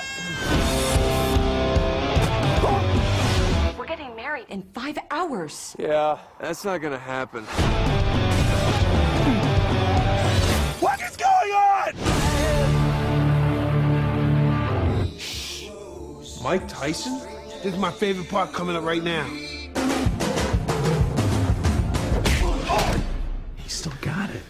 We're getting married in 5 hours. Yeah, that's not gonna happen. What is going on? Mike Tyson? This is my favorite part coming up right now. He still got it.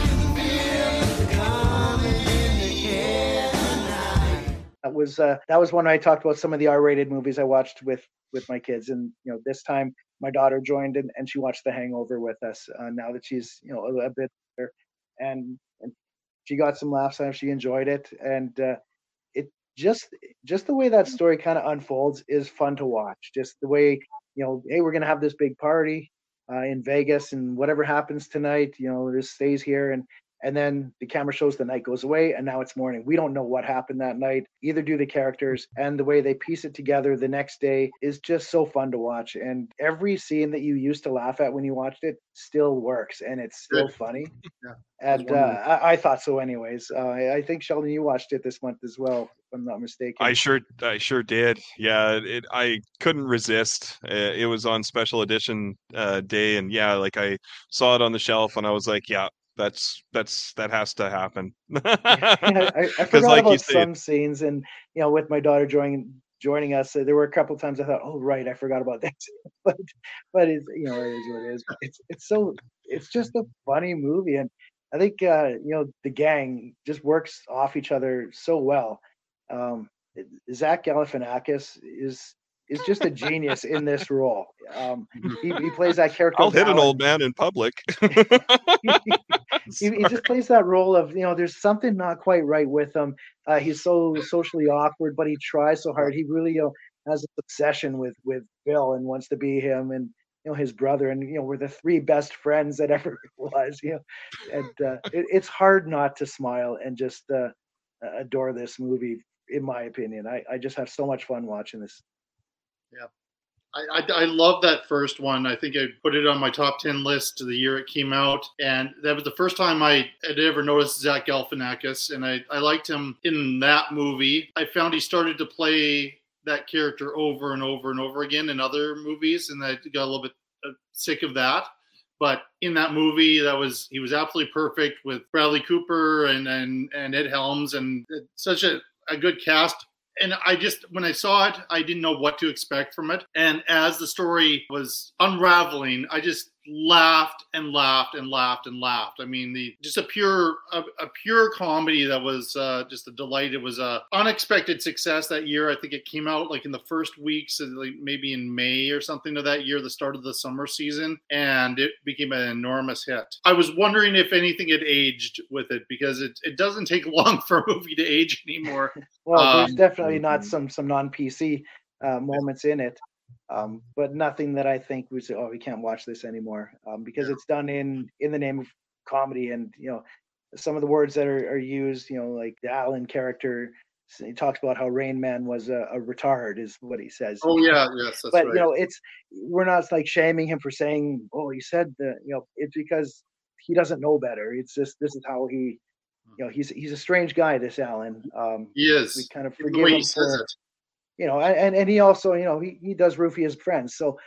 That was when I talked about some of the R-rated movies I watched with my kids, and this time my daughter joined and she watched The Hangover with us. Now that she's a bit older, and she got some laughs out of it. She enjoyed it, and it just the way that story kind of unfolds is fun to watch. Just the way hey, we're gonna have this big party in Vegas, and whatever happens tonight, just stays here, and then the camera shows the night goes away, and now it's morning. We don't know what happened that night, either do the characters, and the way they piece it together the next day is just so fun to watch. And every scene that you used to laugh at when you watched it still works, and it's still funny. Yeah. And I thought so anyways. I think, Sheldon, you watched it this month as well, if I'm not mistaken. I sure did. Yeah, I couldn't resist. It was on special edition day, and yeah, like I saw it on the shelf, and I was like, yeah, that has to happen. I forgot about some scenes, and with my daughter joining us, there were a couple of times I thought, oh right, I forgot about that. but it's it is what it is. It's just a funny movie, and I think the gang just works off each other so well. Zach Galifianakis is just a genius in this role. He plays that character. I'll hit an old man in public. he just plays that role of there's something not quite right with him. He's so socially awkward, but he tries so hard. He really has an obsession with Bill and wants to be him, and his brother, and we're the three best friends that ever was. And it's hard not to smile and just adore this movie. In my opinion, I just have so much fun watching this. Yeah. I love that first one. I think I put it on my top 10 list the year it came out. And that was the first time I had ever noticed Zach Galifianakis. And I liked him in that movie. I found he started to play that character over and over and over again in other movies. And I got a little bit sick of that. But in that movie, he was absolutely perfect with Bradley Cooper and Ed Helms, and such a good cast. And when I saw it, I didn't know what to expect from it. And as the story was unraveling, I just laughed and laughed and laughed and laughed. I mean, just a pure comedy that was just a delight. It was a unexpected success that year. I think it came out like in the first weeks, like maybe in May or something of that year, the start of the summer season, and it became an enormous hit. I was wondering if anything had aged with it, because it doesn't take long for a movie to age anymore. Well, there's definitely not some non-PC moments in it. but nothing that I think we say, oh, we can't watch this anymore, because it's done in the name of comedy. And some of the words that are used, like the Alan character, he talks about how Rain Man was a retard, is what he says. Oh yeah, yes, that's but right. we're not like shaming him for saying, oh, he said that. It's because he doesn't know better. It's just, this is how he, he's a strange guy, this Alan. He is. We kind of Even the forgive way him he says for, it. and he also, he does roofie his friends. So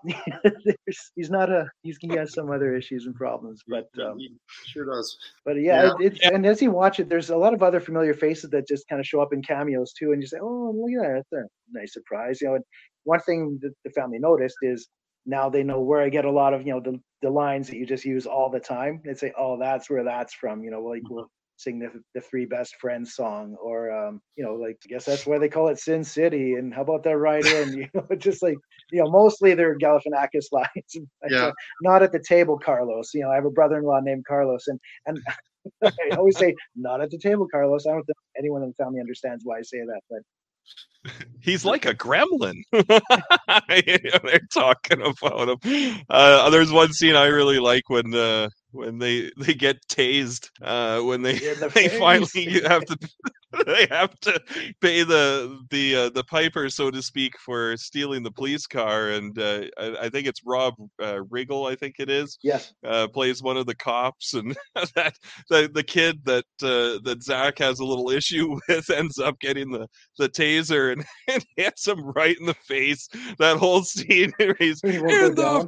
he has some other issues and problems, but He sure does. but yeah, and as you watch it, there's a lot of other familiar faces that just kind of show up in cameos too, and you say, oh, look at that, that's a nice surprise. And one thing that the family noticed is now they know where I get a lot of the lines that you just use all the time. They say, oh, that's where that's from. We'll sing the Three Best Friends song, or like, I guess that's why they call it Sin City, and how about that right in, just like, mostly they're Galifianakis lines. Yeah. Not at the table, Carlos. I have a brother-in-law named Carlos, and I always say, not at the table, Carlos. I don't think anyone in the family understands why I say that, but He's like a gremlin. They're talking about him. There's one scene I really like when they get tased. When they finally have to pay the piper, so to speak, for stealing the police car, and I think it's Rob Riggle. I think it is. Yes. Plays one of the cops, and that the kid that Zach has a little issue with ends up getting the taser and hits him right in the face. That whole scene, he's in the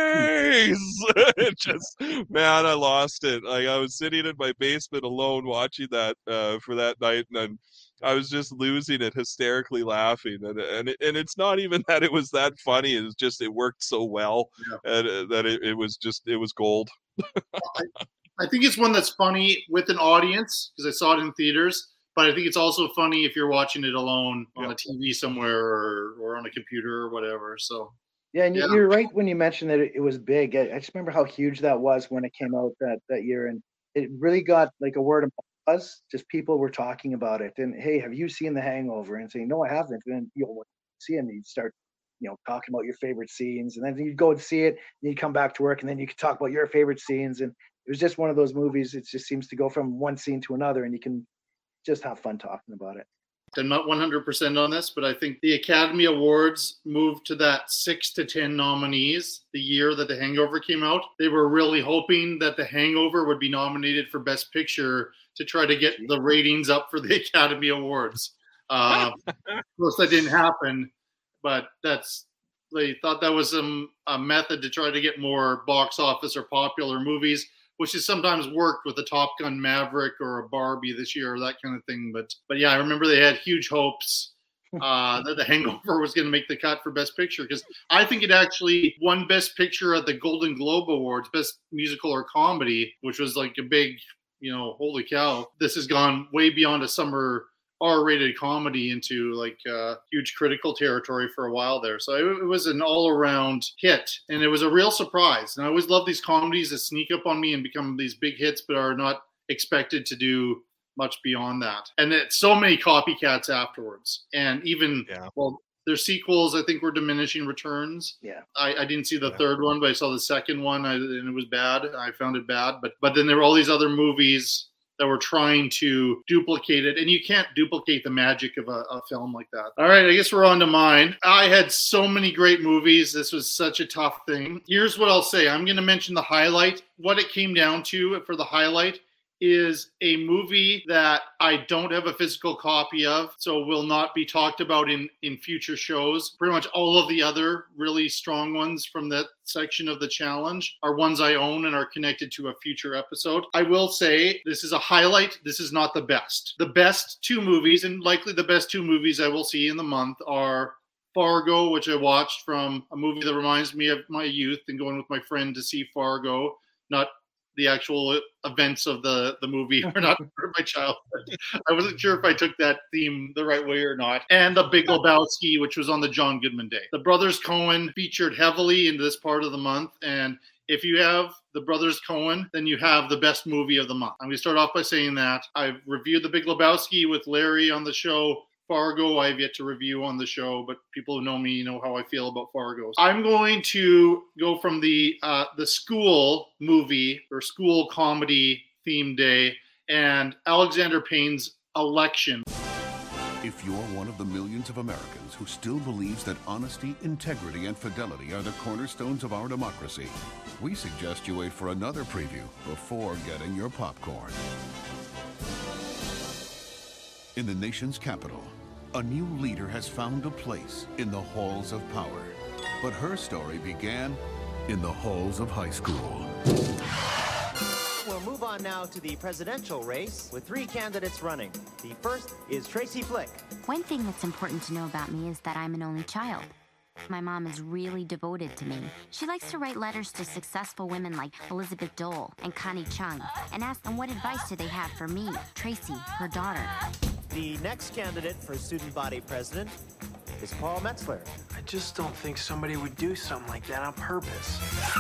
face. It just, man, I lost it. Like, I was sitting in my basement alone watching that for that night, and I was just losing it, hysterically laughing. And it's not even that it was that funny. It was just, it worked so well, and that it was gold. I think it's one that's funny with an audience because I saw it in theaters. But I think it's also funny if you're watching it alone on a TV somewhere or on a computer or whatever. So yeah, and you're right when you mentioned that it was big. I just remember how huge that was when it came out that year, and it really got like a word of buzz. Just people were talking about it, and hey, have you seen The Hangover? And saying, no, I haven't. And then see it, and you start talking about your favorite scenes, and then you'd go and see it, and you'd come back to work, and then you could talk about your favorite scenes. And it was just one of those movies. It just seems to go from one scene to another, and you can just have fun talking about it. I'm not 100% on this, but I think the Academy Awards moved to that 6 to 10 nominees the year that The Hangover came out. They were really hoping that The Hangover would be nominated for Best Picture to try to get the ratings up for the Academy Awards. Of course, that didn't happen, but they thought that was a method to try to get more box office or popular movies, which has sometimes worked with a Top Gun Maverick or a Barbie this year or that kind of thing. But yeah, I remember they had huge hopes that The Hangover was going to make the cut for Best Picture, because I think it actually won Best Picture at the Golden Globe Awards, Best Musical or Comedy, which was like a big, holy cow. This has gone way beyond a summer R-rated comedy into like huge critical territory for a while there. So it was an all-around hit, and it was a real surprise. And I always love these comedies that sneak up on me and become these big hits, but are not expected to do much beyond that. And it's so many copycats afterwards. And even, their sequels, I think, were diminishing returns. Yeah. I didn't see the third one, but I saw the second one, and it was bad. I found it bad. But then there were all these other movies that were trying to duplicate it, and you can't duplicate the magic of a film like that. All right, I guess we're on to mine. I had so many great movies. This was such a tough thing. Here's what I'll say. I'm going to mention the highlight. What it came down to for the highlight is a movie that I don't have a physical copy of, so will not be talked about in future shows. Pretty much all of the other really strong ones from that section of the challenge are ones I own and are connected to a future episode. I will say this is a highlight. This is not the best. The best two movies, and likely the best two movies I will see in the month, are Fargo, which I watched, from a movie that reminds me of my youth and going with my friend to see Fargo, not the actual events of the movie or not part of my childhood. I wasn't sure if I took that theme the right way or not. And The Big Lebowski, which was on the John Goodman Day. The Brothers Coen featured heavily in this part of the month. And if you have The Brothers Coen, then you have the best movie of the month. I'm going to start off by saying that. I've reviewed The Big Lebowski with Larry on the show Fargo I have yet to review on the show, but people who know me know how I feel about Fargo. I'm going to go from the school movie or school comedy theme day and Alexander Payne's Election. If you're one of the millions of Americans who still believes that honesty, integrity, and fidelity are the cornerstones of our democracy, we suggest you wait for another preview before getting your popcorn. In the nation's capital, a new leader has found a place in the halls of power. But her story began in the halls of high school. We'll move on now to the presidential race with 3 candidates running. The first is Tracy Flick. One thing that's important to know about me is that I'm an only child. My mom is really devoted to me. She likes to write letters to successful women like Elizabeth Dole and Connie Chung and ask them what advice do they have for me, Tracy, her daughter. The next candidate for student body president is Paul Metzler. I just don't think somebody would do something like that on purpose.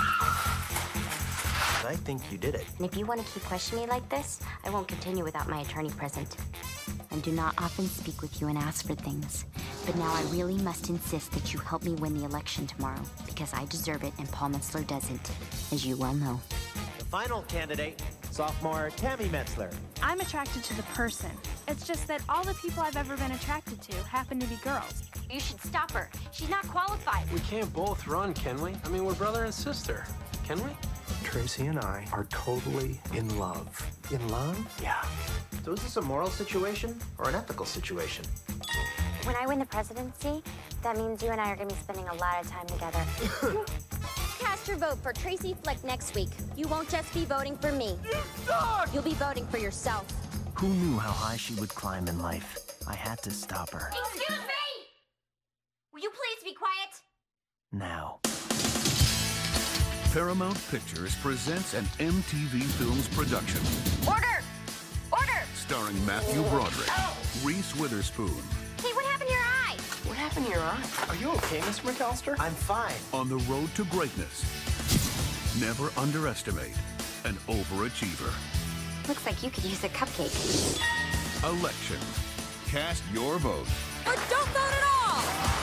I think you did it. And if you want to keep questioning me like this, I won't continue without my attorney present. I do not often speak with you and ask for things, but now I really must insist that you help me win the election tomorrow, because I deserve it and Paul Metzler doesn't, as you well know. The final candidate, sophomore Tammy Metzler. I'm attracted to the person. It's just that all the people I've ever been attracted to happen to be girls. You should stop her. She's not qualified. We can't both run, can we? I mean, we're brother and sister. Can we? Tracy and I are totally in love. In love? Yeah. So is this a moral situation or an ethical situation? When I win the presidency, that means you and I are going to be spending a lot of time together. Cast your vote for Tracy Flick next week. You won't just be voting for me. You suck! You'll be voting for yourself. Who knew how high she would climb in life? I had to stop her. Excuse me! Will you please be quiet? Now. Paramount Pictures presents an MTV Films production. Order! Order! Starring Matthew Broderick, Reese Witherspoon. Hey, what happened to your eye? What happened to your eye? Are you okay, Mr. McAllister? I'm fine. On the road to greatness. Never underestimate an overachiever. Looks like you could use a cupcake. Election. Cast your vote. Or don't vote at all!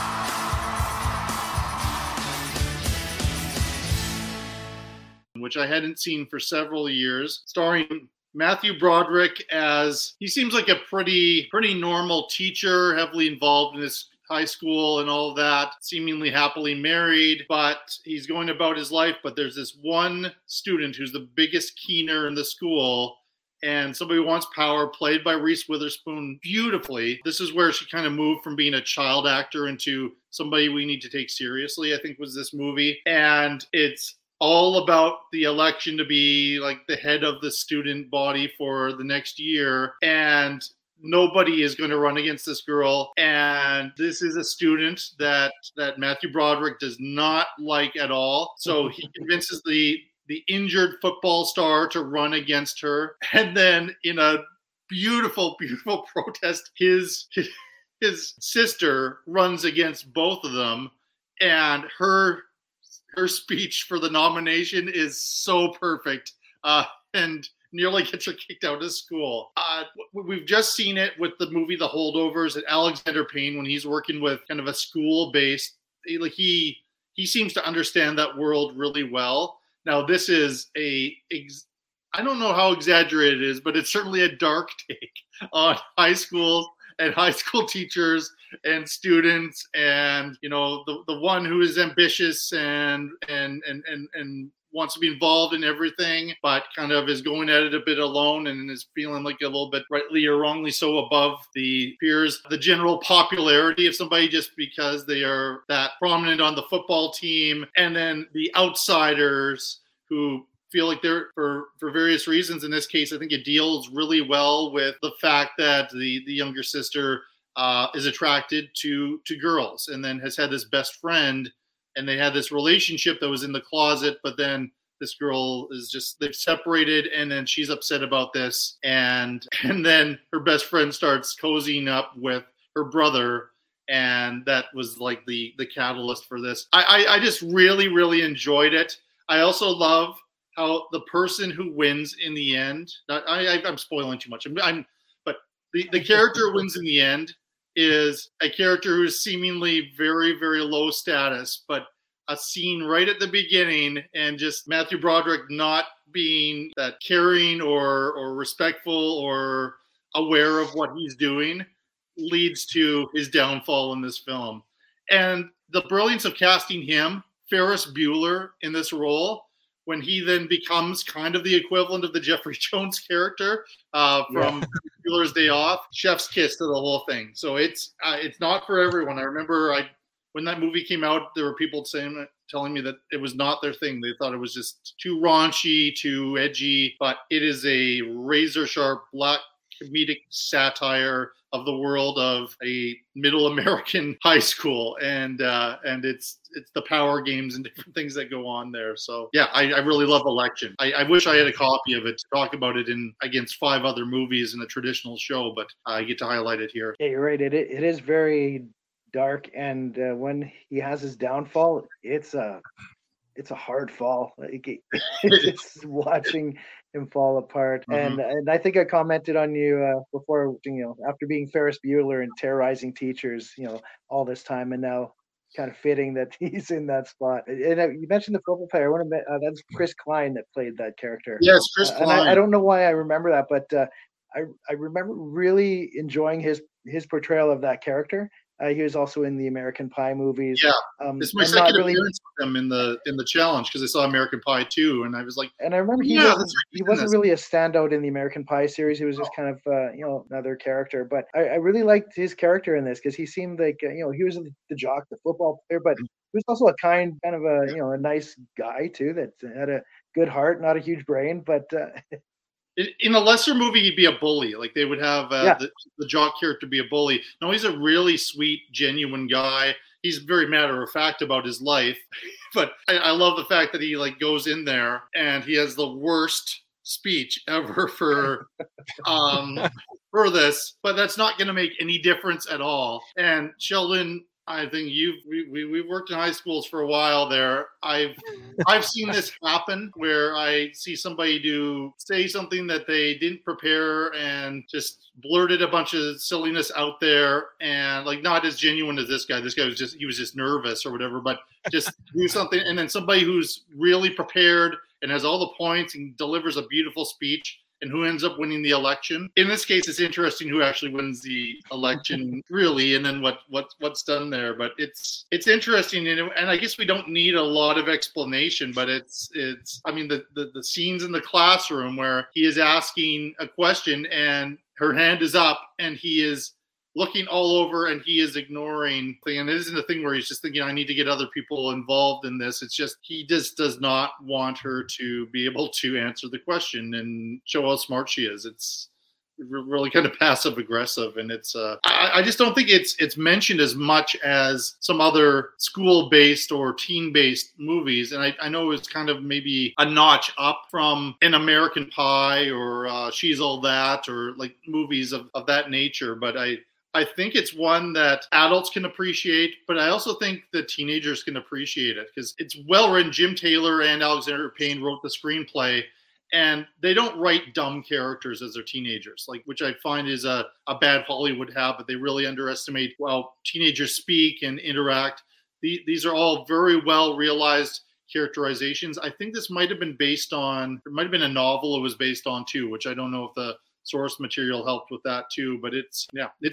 Which I hadn't seen for several years, starring Matthew Broderick as, he seems like a pretty normal teacher, heavily involved in his high school and all of that, seemingly happily married, but he's going about his life. But there's this one student who's the biggest keener in the school, and somebody who wants power, played by Reese Witherspoon beautifully. This is where she kind of moved from being a child actor into somebody we need to take seriously, I think was this movie. And it's all about the election to be like the head of the student body for the next year. And nobody is going to run against this girl. And this is a student that Matthew Broderick does not like at all. So he convinces the injured football star to run against her. And then in a beautiful, beautiful protest, his sister runs against both of them. And her speech for the nomination is so perfect and nearly gets her kicked out of school. We've just seen it with the movie The Holdovers and Alexander Payne when he's working with kind of a school-based, like he seems to understand that world really well. Now this is I don't know how exaggerated it is, but it's certainly a dark take on high schools and high school teachers and students, and the one who is ambitious and wants to be involved in everything, but kind of is going at it a bit alone and is feeling like a little bit rightly or wrongly so above the peers. The general popularity of somebody just because they are that prominent on the football team, and then the outsiders who feel like they're for various reasons. In this case, I think it deals really well with the fact that the younger sister is attracted to girls, and then has had this best friend, and they had this relationship that was in the closet, but then this girl is just, they've separated, and then she's upset about this, and then her best friend starts cozying up with her brother, and that was like the catalyst for this. I just really, really enjoyed it. I also love how the person who wins in the end, I'm spoiling too much, but the character wins in the end, is a character who's seemingly very, very low status, but a scene right at the beginning and just Matthew Broderick not being that caring or respectful or aware of what he's doing leads to his downfall in this film. And the brilliance of casting him, Ferris Bueller, in this role, when he then becomes kind of the equivalent of the Jeffrey Jones character from Bueller's Day Off, chef's kiss to the whole thing. So it's not for everyone. I remember when that movie came out, there were people telling me that it was not their thing. They thought it was just too raunchy, too edgy, but it is a razor-sharp, black comedic satire of the world of a middle American high school, and it's the power games and different things that go on there. So yeah, I really love Election. I wish I had a copy of it to talk about it against 5 other movies in a traditional show, but I get to highlight it here. Yeah, you're right. It is very dark, and when he has his downfall, it's a hard fall. It's watching him fall apart. Mm-hmm. And I think I commented on you before, after being Ferris Bueller and terrorizing teachers, all this time, and now kind of fitting that he's in that spot. And you mentioned the football player. I want to that's Chris Klein that played that character. Yes, Chris Klein. And I don't know why I remember that, but I remember really enjoying his portrayal of that character. He was also in the American Pie movies. Yeah, it's my second appearance with him in the challenge, because I saw American Pie 2, and I was like, and I remember he wasn't really a standout in the American Pie series. He was just kind of another character. But I really liked his character in this, because he seemed like he was the jock, the football player, but he was also a kind of a nice guy too, that had a good heart, not a huge brain, but. In a lesser movie, he'd be a bully. Like they would have the jock character be a bully. No, he's a really sweet, genuine guy. He's very matter of fact about his life. But I love the fact that he goes in there and he has the worst speech ever for this. But that's not going to make any difference at all. And Sheldon, I think we've worked in high schools for a while there. I've seen this happen where I see somebody say something that they didn't prepare and just blurted a bunch of silliness out there, and not as genuine as this guy. This guy was just nervous or whatever, but just do something, and then somebody who's really prepared and has all the points and delivers a beautiful speech. And who ends up winning the election? In this case, it's interesting who actually wins the election, really, and then what's done there. But it's interesting, and I guess we don't need a lot of explanation. But it's I mean the scenes in the classroom where he is asking a question and her hand is up and he is looking all over and he is ignoring thing. And it isn't a thing where he's just thinking, I need to get other people involved in this. It's just, he just does not want her to be able to answer the question and show how smart she is. It's really kind of passive aggressive. And it's, I just don't think it's mentioned as much as some other school-based or teen-based movies. And I know it's kind of maybe a notch up from an American Pie or She's All That, or movies of that nature. But I think it's one that adults can appreciate, but I also think that teenagers can appreciate it because it's well written. Jim Taylor and Alexander Payne wrote the screenplay, and they don't write dumb characters as their teenagers, which I find is a bad Hollywood habit. They really underestimate how teenagers speak and interact. These are all very well realized characterizations. I think this might have been there might have been a novel it was based on too, which I don't know if the source material helped with that too, but it's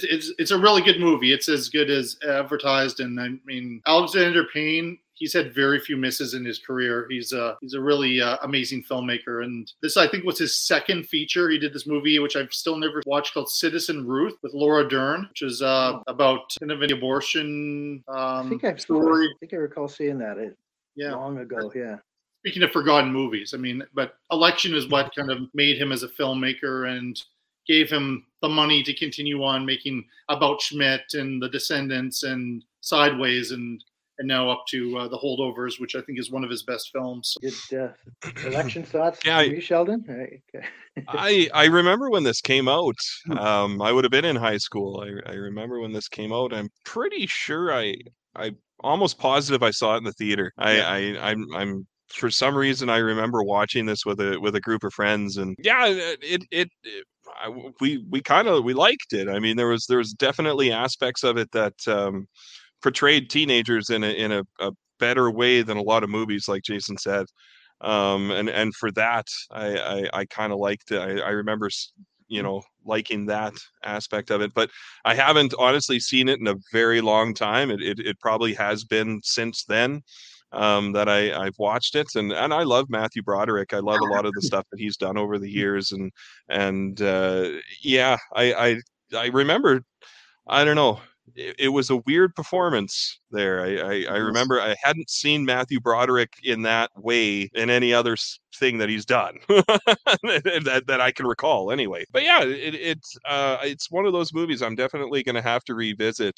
a really good movie. It's as good as advertised. And I mean, Alexander Payne, he's had very few misses in his career. He's a really amazing filmmaker. And this, I think, was his second feature. He did this movie, which I've still never watched, called Citizen Ruth with Laura Dern, which is about kind of an abortion story. I think I recall seeing that long ago. Yeah. Speaking of forgotten movies, I mean, but Election is what kind of made him as a filmmaker and gave him the money to continue on making About Schmidt and The Descendants and Sideways and now up to The Holdovers, which I think is one of his best films. Good election thoughts for you, Sheldon? Okay. I remember when this came out. I would have been in high school. I remember when this came out. I'm pretty sure I almost positive I saw it in the theater. I'm for some reason I remember watching this with a group of friends, and we liked it. I mean, there was definitely aspects of it that portrayed teenagers in a better way than a lot of movies, like Jason said. And for that, I kind of liked it. I remember, liking that aspect of it, but I haven't honestly seen it in a very long time. It probably has been since then that I've watched it, and I love Matthew Broderick. I love a lot of the stuff that he's done over the years, and yeah, I remember, I don't know. It was a weird performance there. I remember I hadn't seen Matthew Broderick in that way in any other thing that he's done that I can recall anyway. But yeah, it's one of those movies I'm definitely going to have to revisit.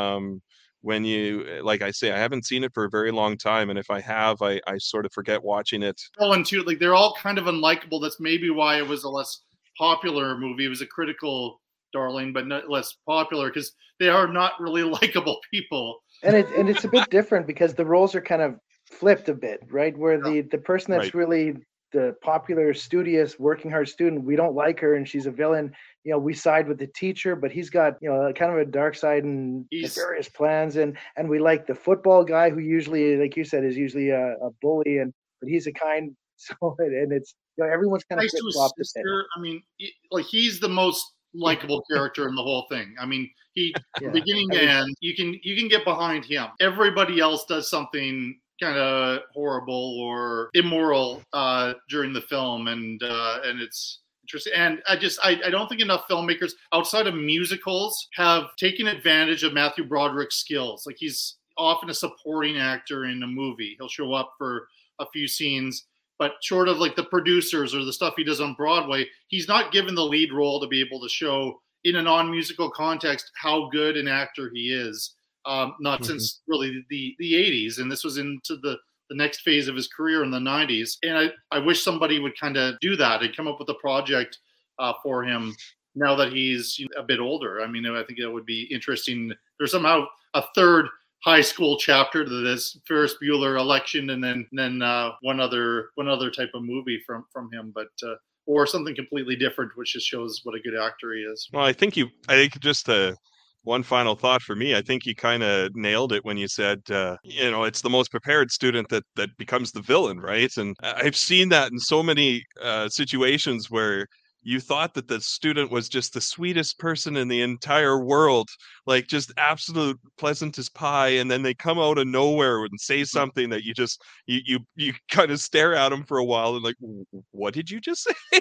When you, like I say, I haven't seen it for a very long time, and if I have, I sort of forget watching it. And too, like, they're all kind of unlikable. That's maybe why it was a less popular movie. It was a critical darling, but not less popular, because they are not really likable people. And it's a bit different because the roles are kind of flipped a bit, right? Where the person that's really the popular, studious, working hard student, we don't like her and she's a villain. We side with the teacher, but he's got, kind of a dark side and nefarious plans. And we like the football guy who usually, like you said, is usually a bully, but he's a kind soul. And it's, everyone's kind of flip-flopped a bit. I mean, he's the most likable character in the whole thing. I mean, from beginning to end, you can get behind him. Everybody else does something kind of horrible or immoral during the film, and it's interesting. And I don't think enough filmmakers outside of musicals have taken advantage of Matthew Broderick's skills. Like, he's often a supporting actor in a movie. He'll show up for a few scenes, but short of like the producers or the stuff he does on Broadway, he's not given the lead role to be able to show in a non-musical context how good an actor he is. Not since really the 80s. And this was into the next phase of his career in the 90s. And I wish somebody would kind of do that and come up with a project for him now that he's a bit older. I mean, I think that would be interesting. There's somehow a third high school chapter to this Ferris Bueller election, and then one other type of movie from him, but or something completely different, which just shows what a good actor he is. Well, I think just one final thought for me. I think you kind of nailed it when you said, it's the most prepared student that becomes the villain, right? And I've seen that in so many situations where you thought that the student was just the sweetest person in the entire world, like just absolute pleasant as pie, and then they come out of nowhere and say something that you kind of stare at them for a while and like, what did you just say?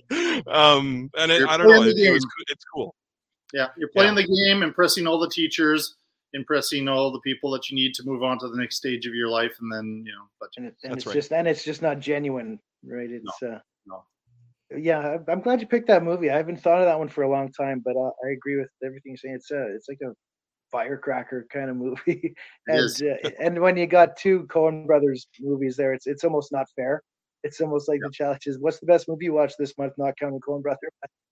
I don't know. It's cool. Yeah, you're playing the game, impressing all the teachers, impressing all the people that you need to move on to the next stage of your life, and then But it's just not genuine, right? It's no. Yeah, I'm glad you picked that movie. I haven't thought of that one for a long time, but I agree with everything you're saying. It's like a firecracker kind of movie, and when you got two Coen Brothers movies there, it's almost not fair. It's almost like the challenge is, what's the best movie you watched this month, not counting Coen Brothers?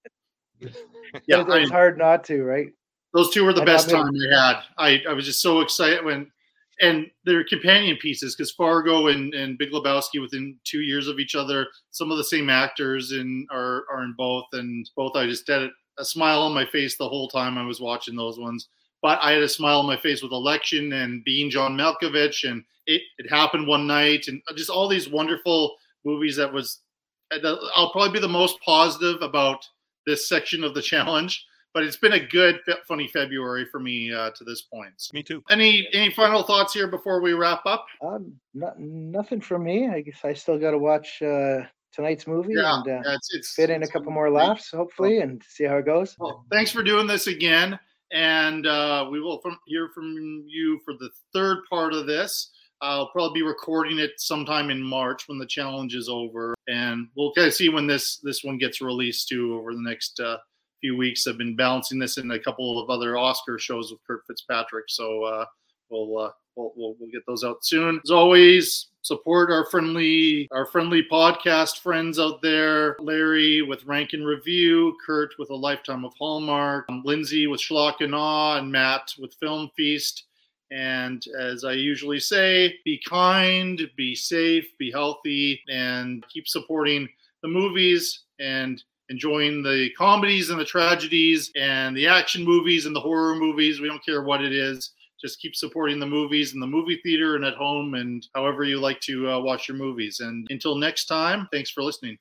Yeah, it's hard not to, right? Those two were the best time I had. I was just so excited and they're companion pieces, because Fargo and Big Lebowski, within 2 years of each other, some of the same actors are in both, and both I just had a smile on my face the whole time I was watching those ones. But I had a smile on my face with Election and Being John Malkovich, and it happened one night, and just all these wonderful movies. I'll probably be the most positive about this section of the challenge, but it's been a good, funny February for me to this point. Me too. Any final thoughts here before we wrap up? Nothing from me. I guess I still got to watch tonight's movie and it's fit in a couple more laughs, hopefully, and see how it goes. Well, thanks for doing this again, and we will hear from you for the third part of this. I'll probably be recording it sometime in March when the challenge is over, and we'll kind of see when this one gets released too over the next few weeks. I've been balancing this in a couple of other Oscar shows with Kurt Fitzpatrick, so we'll get those out soon. As always, support our friendly podcast friends out there. Larry with Rank and Review, Kurt with A Lifetime of Hallmark, Lindsay with Schlock and Awe, and Matt with Film Feast. And as I usually say, be kind, be safe, be healthy, and keep supporting the movies and enjoying the comedies and the tragedies and the action movies and the horror movies. We don't care what it is. Just keep supporting the movies in the movie theater and at home and however you like to watch your movies. And until next time, thanks for listening.